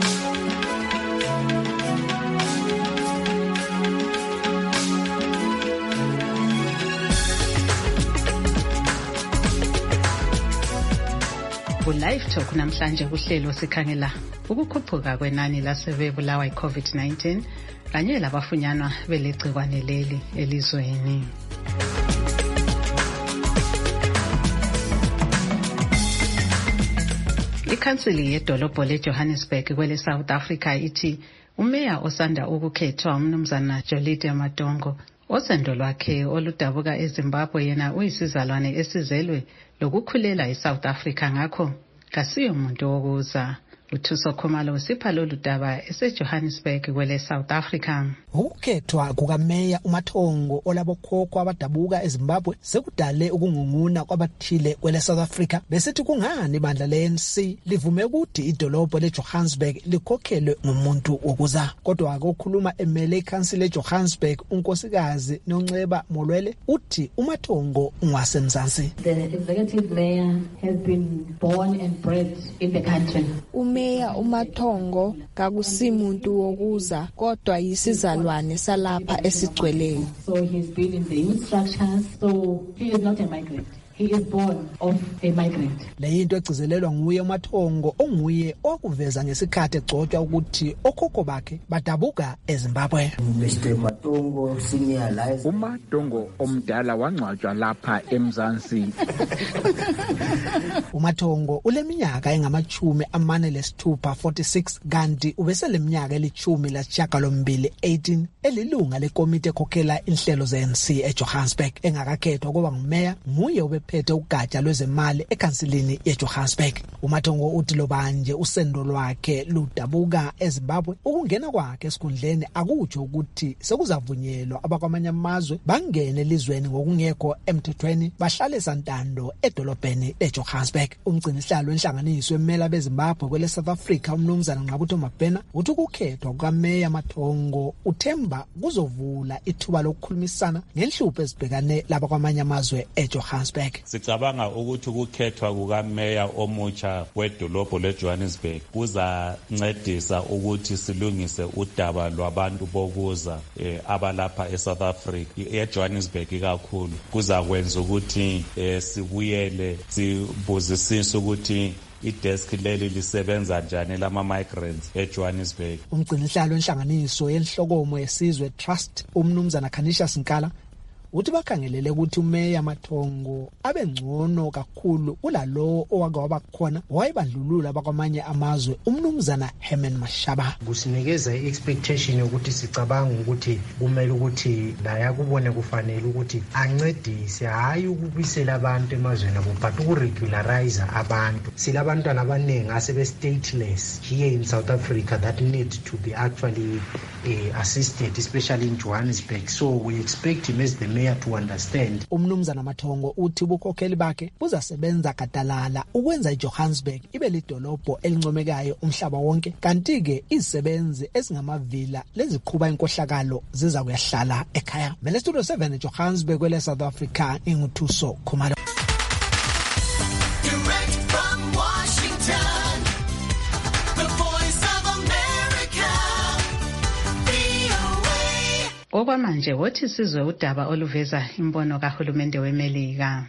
Live Talk namhlanje kuhlelo sikhangela ukukhuphuka kwenani lasebebulawa i-COVID nineteen kanye labafunyanwa belegcikwane leli elizweni. Ikhansili yedolobho leJohannesburg kwele South Africa ithi umeya osanda ukukhethwa umnumzana Jolide Madongo osendo lwakhe oludabuka eZimbabwe yena uyisizalwane esizelwe lokukhulela eSouth Africa ngakho kasiyo umuntu wokuza. Uthuso Khumalo usipha lolu daba eseJohannesburg kwele South Africa. Ukukhethwa kukameya uMathongo olabokhokho abadabuka eZimbabwe sekudale ukungunguna kwabathile kwele South Africa besithi kungani ibandla le-N C livume ukuthi idolobho leJohannesburg likhokhelwe ngumuntu wokuza. Kodwa akokhuluma emele ikhansile leJohannesburg unkosikazi Nonceba Molwele uthi uMathongo ungasemzansi. The executive mayor has been born and bred in the country. Umeya uMathongo kakusimuntu wokuza kodwa yisizalwane salapha esigcweleyo. So he's been in the youth structures, so he is not a migrant. He is born of a migrant. Leyinto egcizelelwa nguye uMathongo onguye okuveza ngesikhathi egcotshwa ukuthi okhokho bakhe badabuka eZimbabwe. Mister Mathongo senior life. uMathongo omdala wangcwatshwa lapha eMzansi. uMathongo uleminyaka engamachumi amane lesithupha forty-six kanti ubeseleminyaka elichumi lasishiyagalombili eighteen elilunga lekomiti ekhokhela inhlelo ze-N C eJohannesburg engakakhethwa kuba ngumeya nguye ube phethe ugatsha lwezemali ekhansilini yeJohannesburg. uMathongo uthi lobanje usendo lwakhe ludabuka eZimbabwe ukungena kwakhe esikhundleni akutsho ukuthi sekuzavunyelwa abakwamanye amazwe bangene elizweni ngokungekho emthethweni bahlale santando edolobheni leJohannesburg. Umgcinisihlalo wenhlanganiso emela beZimbabwe kwele South Africa umnumzana Nqabutho Mabhena uthi ukukhethwa kukameya Mathongo uthemba kuzovula ithuba lokukhulumisana ngenhlupho ezibhekane labakwamanye amazwe eJohannesburg. Sicabanga ukuthi ukukhethwa kukameya omutsha wedolobho leJohannesburg kuzancedisa ukuthi silungise udaba lwabantu bokuza eh, abalapha eSouth Africa eJohannesburg kakhulu. Kuzakwenza ukuthi eh, sibuyele sibuzisise ukuthi idesk leli lisebenza njani lama migrants eJohannesburg. Umgcinisihlalo wenhlanganiso yenhlokomo yesizwe Trust umnumzana Khanisha Sinkala uthi bakhangelele ukuthi umeya Mathongo abengcono kakhulu kulalo owake waba khona wayebandlulula abakwamanye amazwe umnumzana Herman Mashaba. Kusinikeza i-expectation ukuthi sicabanga ukuthi kumele ukuthi la yakubone kufanele ukuthi ancedise hayi ukubisela abantu emazweni abo but ukuregularize abantu. Silabantwana abaningi asebe stateless here in South Africa that need to be actually uh, assisted, especially in Johannesburg. So we expect him as the mayor to understand. Umnumzana Mathongo uthi ubukhokheli bakhe buzasebenza kadalala ukwenza iJohannesburg ibe lidolobho elincomekayo umhlaba wonke kanti ke izisebenzi ezingamavila leziqhuba inkohlakalo ziza kuyahlala ekhaya. Mele Studio seven eJohannesburg kwele South Africa inguthuso Khumalo. Okwamanje wothi sizwe udaba oluveza imbono kahulumende weMelika.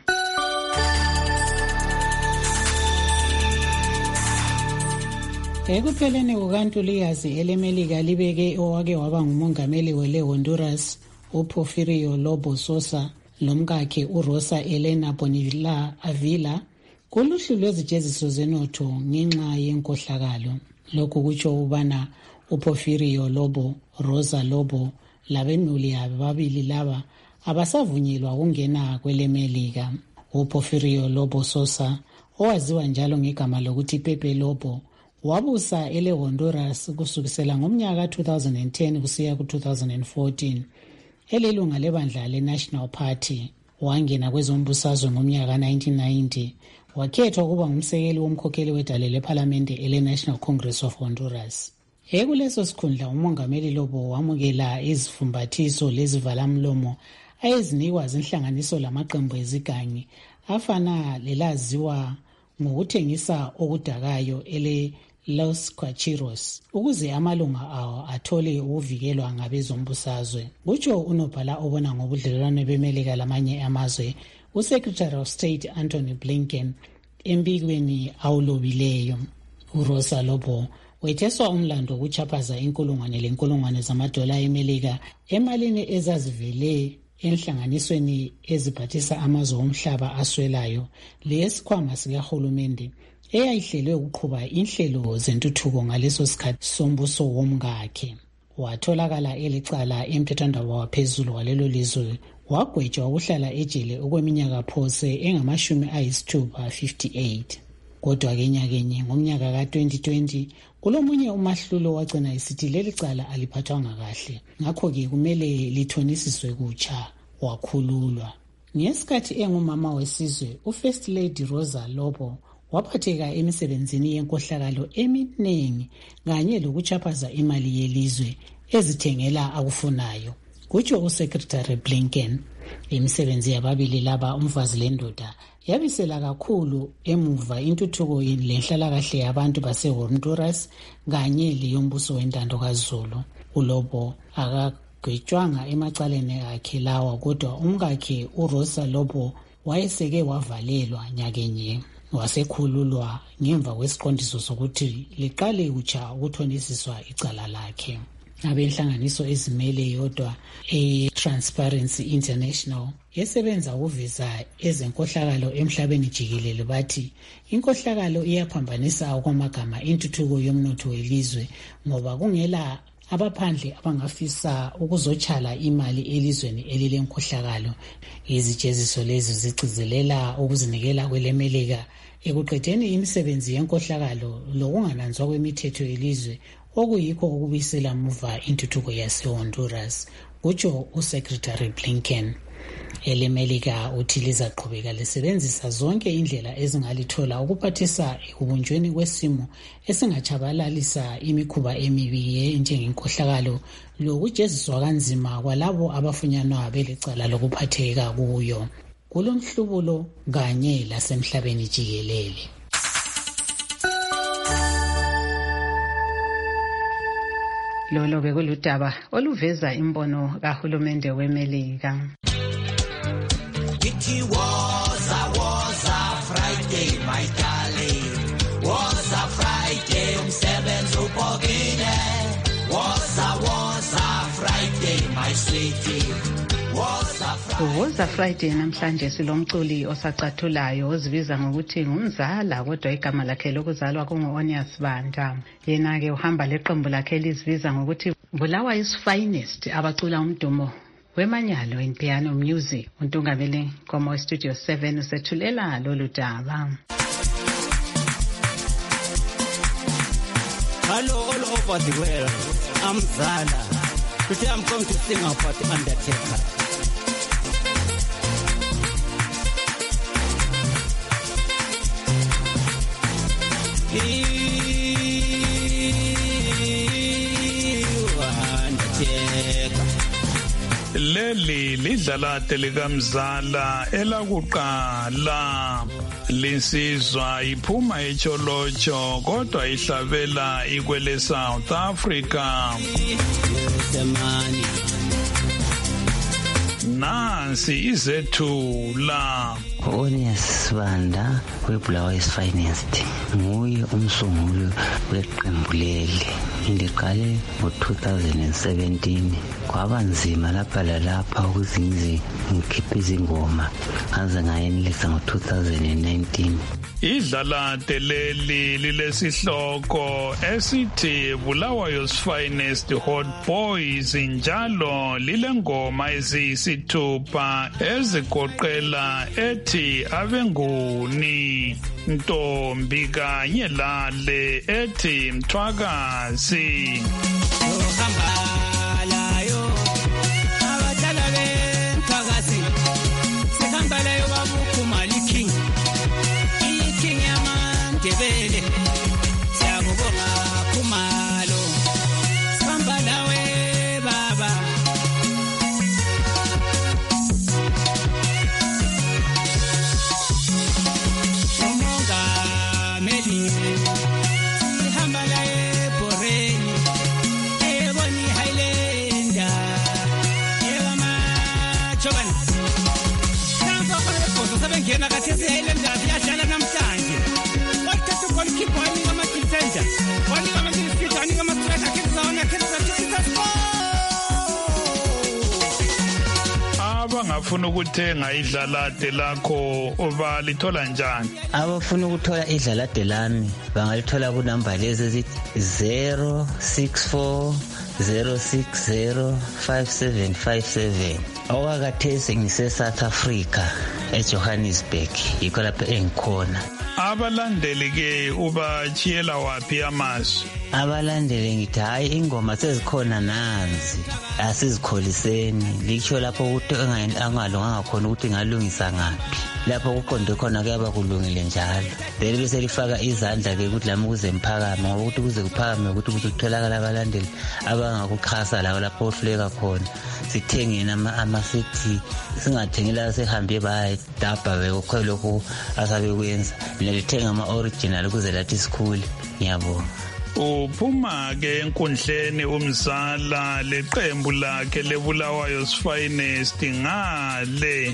Ekupheleni kukaNtulikazi elemelika libeke owake waba ngumongameli wele Honduras uPorfirio Lobo Sosa lomkakhe uRosa Elena Bonilla Avila kuluhlu lwezijeziso zenotho ngenxa yenkohlakalo. Lokhu kutsho ubana uPorfirio Lobo, Rosa Lobo labenuli ababili laba abasavunyelwa ukungena kwelemelika. uPorfirio Lobo Sosa owaziwa njalo ngegama lokuthi Pepe Lobo wabusa ele Honduras kusukisela ngomnyaka two thousand ten kusiya ku two thousand fourteen. Elilunga lebandla leNational Party wangena kwezombusazwe ngomnyaka nineteen ninety. Wakhethwa kuba ngumsekeli womkhokheli wedale leParlamente ele-National Congress of Honduras. Ekuleso sikhundla umongameli Lobo wamukela izifumbathiso lezivalamlomo ayezinikwa zinhlanganiso lamaqembu ezigangi afana lelaziwa ngokuthengisa okudakayo ele Los Cuachiros ukuze amalunga awo athole ukuvikelwa ngabezombusazwe. Kutsho unobhala obona ngobudlelwano bemelika lamanye amazwe uSecretary of State Anthony Blinken embikweni awulobileyo. uRosa Lobo wetheswa umlando wokuchaphaza inkulungwane lenkulungwane zamadola emelika emalini ezazivele enhlanganisweni eziphathisa amazwe omhlaba aswelayo lesikhwama sikahulumende eyayihlelwe ukuqhuba inhlelo zentuthuko ngaleso sikhathi sombuso womkakhe. Watholakala elicala emthethwandaba waphezulu walelo lizwe wagwetshwa ukuhlala ejele okweminyaka phose engamashumi ayisithupha fifty-eight. Kodwa ke nyakenye ngomnyaka ka twenty twenty kulomunye umahlulo wagcina isithi leli cala aliphathwanga kahle, ngakho-ke kumele lithonisiswe kutsha, wakhululwa. Ngesikhathi engumama wesizwe uFirst Lady Rosa Lobo waphatheka emisebenzini yenkohlakalo eminingi kanye lokuchaphaza imali yelizwe ezithengela akufunayo. Kutsho uSecretary Blinken, imisebenzi yababili laba umfazi lendoda yabisela kakhulu emuva intuthuko lenhlalakahle yabantu baseHonduras kanye leyombuso wentando kaZulu. uLobo akagwetshwanga emacaleni akhe lawa, kodwa umkakhe uRosa Lobo wayeseke wavalelwa nyakenye. Wasekhululwa ngemva kwesiqondiso sokuthi liqale kutsha ukuthonisiswa icala lakhe. Abenhlanganiso ezimele yodwa e-Transparency International esebenza ukuveza ezenkohlakalo emhlabeni jikelele bathi inkohlakalo iyaphambanisa okwamagama intuthuko yomnotho welizwe ngoba kungela abaphandle abangafisa ukuzotshala imali elizweni elilenkohlakalo. Izijeziso lezi zigcizelela ukuzinikela kwelemelika ekuqedeni imisebenzi yenkohlakalo lokungananzwa kwemithetho yelizwe okuyikho okubisela muva intuthuko yase-Honduras, kutsho uSecretary Blinken. Elemelika uthi lizaqhubeka lisebenzisa zonke indlela ezingalithola ukuphathisa ekubunjweni kwesimo esingatshabalalisa imikhuba emibi njengenkohlakalo lokujeziswa kanzima kwalabo abafunyanwa belicala lokuphatheka kuyo kulomhlubulo kanye lasemhlabeni jikelele. Lolo bekuludaba oluveza imbono kahulumende wemelika. It was a was a Friday, my darling. Was a Friday, umsebenzi ubhokile. Was a was a Friday, my sweetie. Was a Friday. Was a Friday namhlanje silomculi osacathulayo ozibiza ngokuthi ngumzala kodwa igama lakhe lokuzalwa kungu-Onias Banda. Yena ke uhamba leqembu lakhe lizibiza ngokuthi Bulawa is Finest, abacula umdumo wemanyalo in piano music. Untungameli Komo Studio seven usethulela lolu daba. Hello all over the world, I'm Zala. Today I'm going to sing about the Undertaker. Leli lidlalate likamzala elakuqala linsizwa iphuma echolocho kodwa ihlabela ikwele South Africa. Nansi izethula Onias Banda weBulawayo Finest nguye umsunguli weqembu leli. Ngiqale ngo-two thousand seventeen kwaba nzima lapha lalapha ukuthi ngize ngikhiphe izingoma ngaze ngayenelisa ngo-two thousand nineteen. Idlala teleli lilesihloko esithi Bulawayo's Finest Hot Boys, njalo lilengoma eziyisithupha ezigoqela ethi Abenguni, Ntombi kanye lale ethi Mthwakazi. Abafuna ukuthenga idlalade lakho balithola njani? Abafuna ukuthola idlalade lami bangalithola ku number lezi zero six four zero six zero five seven five seven. Awakathesi ngise South Africa eJohannesburg, yikho lapho engikhona. Abalandeli ke ubachiyela wapi amazwi? Abalandeli ngithi hayi ingoma sezikhona nanzi, asizikholiseni. Likusho lapho ukuthi angalunganga khona ukuthi ngalungisa ngaphi. Lapho kuqonde khona kuyaba kulungile njalo. Then bese lifaka izandla ke ukuthi lami kuze mphakame, ngokuthi kuze kuphakame ukuthi kutholakala abalandeli abangakuxhasa lawo lapho ohluleka khona. Sithengena ama-city, singathengela sehambe bayidabha bekho lokho asabe kwenza. Nilithenga ama-original kuze lathi sikhule. Ngiyabonga. Uphuma ke enkundleni umzala leqembu lakhe leBulawayo's Finest ngale.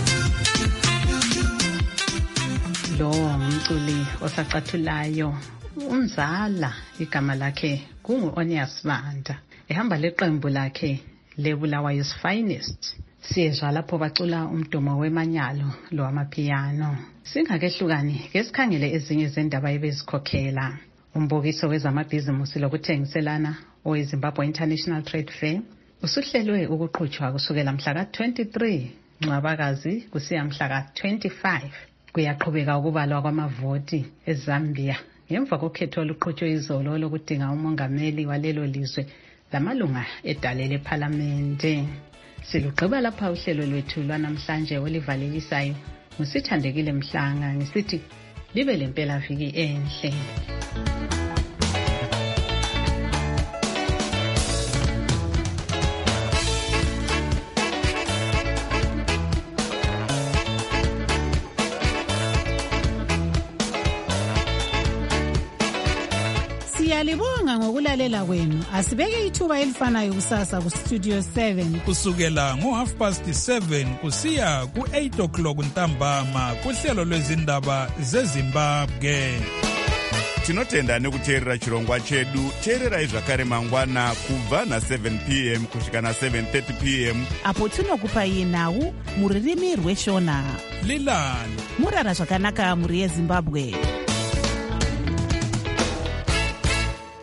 osaqathulayo Umzala igama lakhe kungu-Onias Banda, ehamba leqembu lakhe leBulawayo's Finest. Siyezwa lapho bacula umdumo wemanyalo lo wamapiano. Singakehlukani ke sikhangele ezinye zendaba ebezikhokhela. Umbukiso wezamabhizimusi lokuthengiselana oweZimbabwe International Trade Fair usuhlelwe ukuqhutshwa kusukela mhla ka twenty-three Ncwabakazi kusiya mhla ka twenty-five. Kuyaqhubeka ukubalwa kwamavoti eZambia ngemva kokhetho oluqhutshwe izolo lokudinga umongameli walelo lizwe lamalunga edale leParliamente. Silugqiba lapha uhlelo lwethu lwanamhlanje olivalisayo ngusithandekile Mhlanga ngisithi libe lempela viki enhle. Siyalibonga ngokulalela kwenu. Asibeke ithuba elifanayo kusasa ku Studio seven kusukela ngo half past seven kusiya ku eight o'clock ntambama kuhlelo lwezindaba zeZimbabwe. Tinotenda nekuteerera chirongwa chedu. Teererai zvakare mangwana kubva na seven p m kusvika na seven thirty p m apo tinokupai nhau muririmi rweshona. Lilani murara zvakanaka muri yeZimbabwe.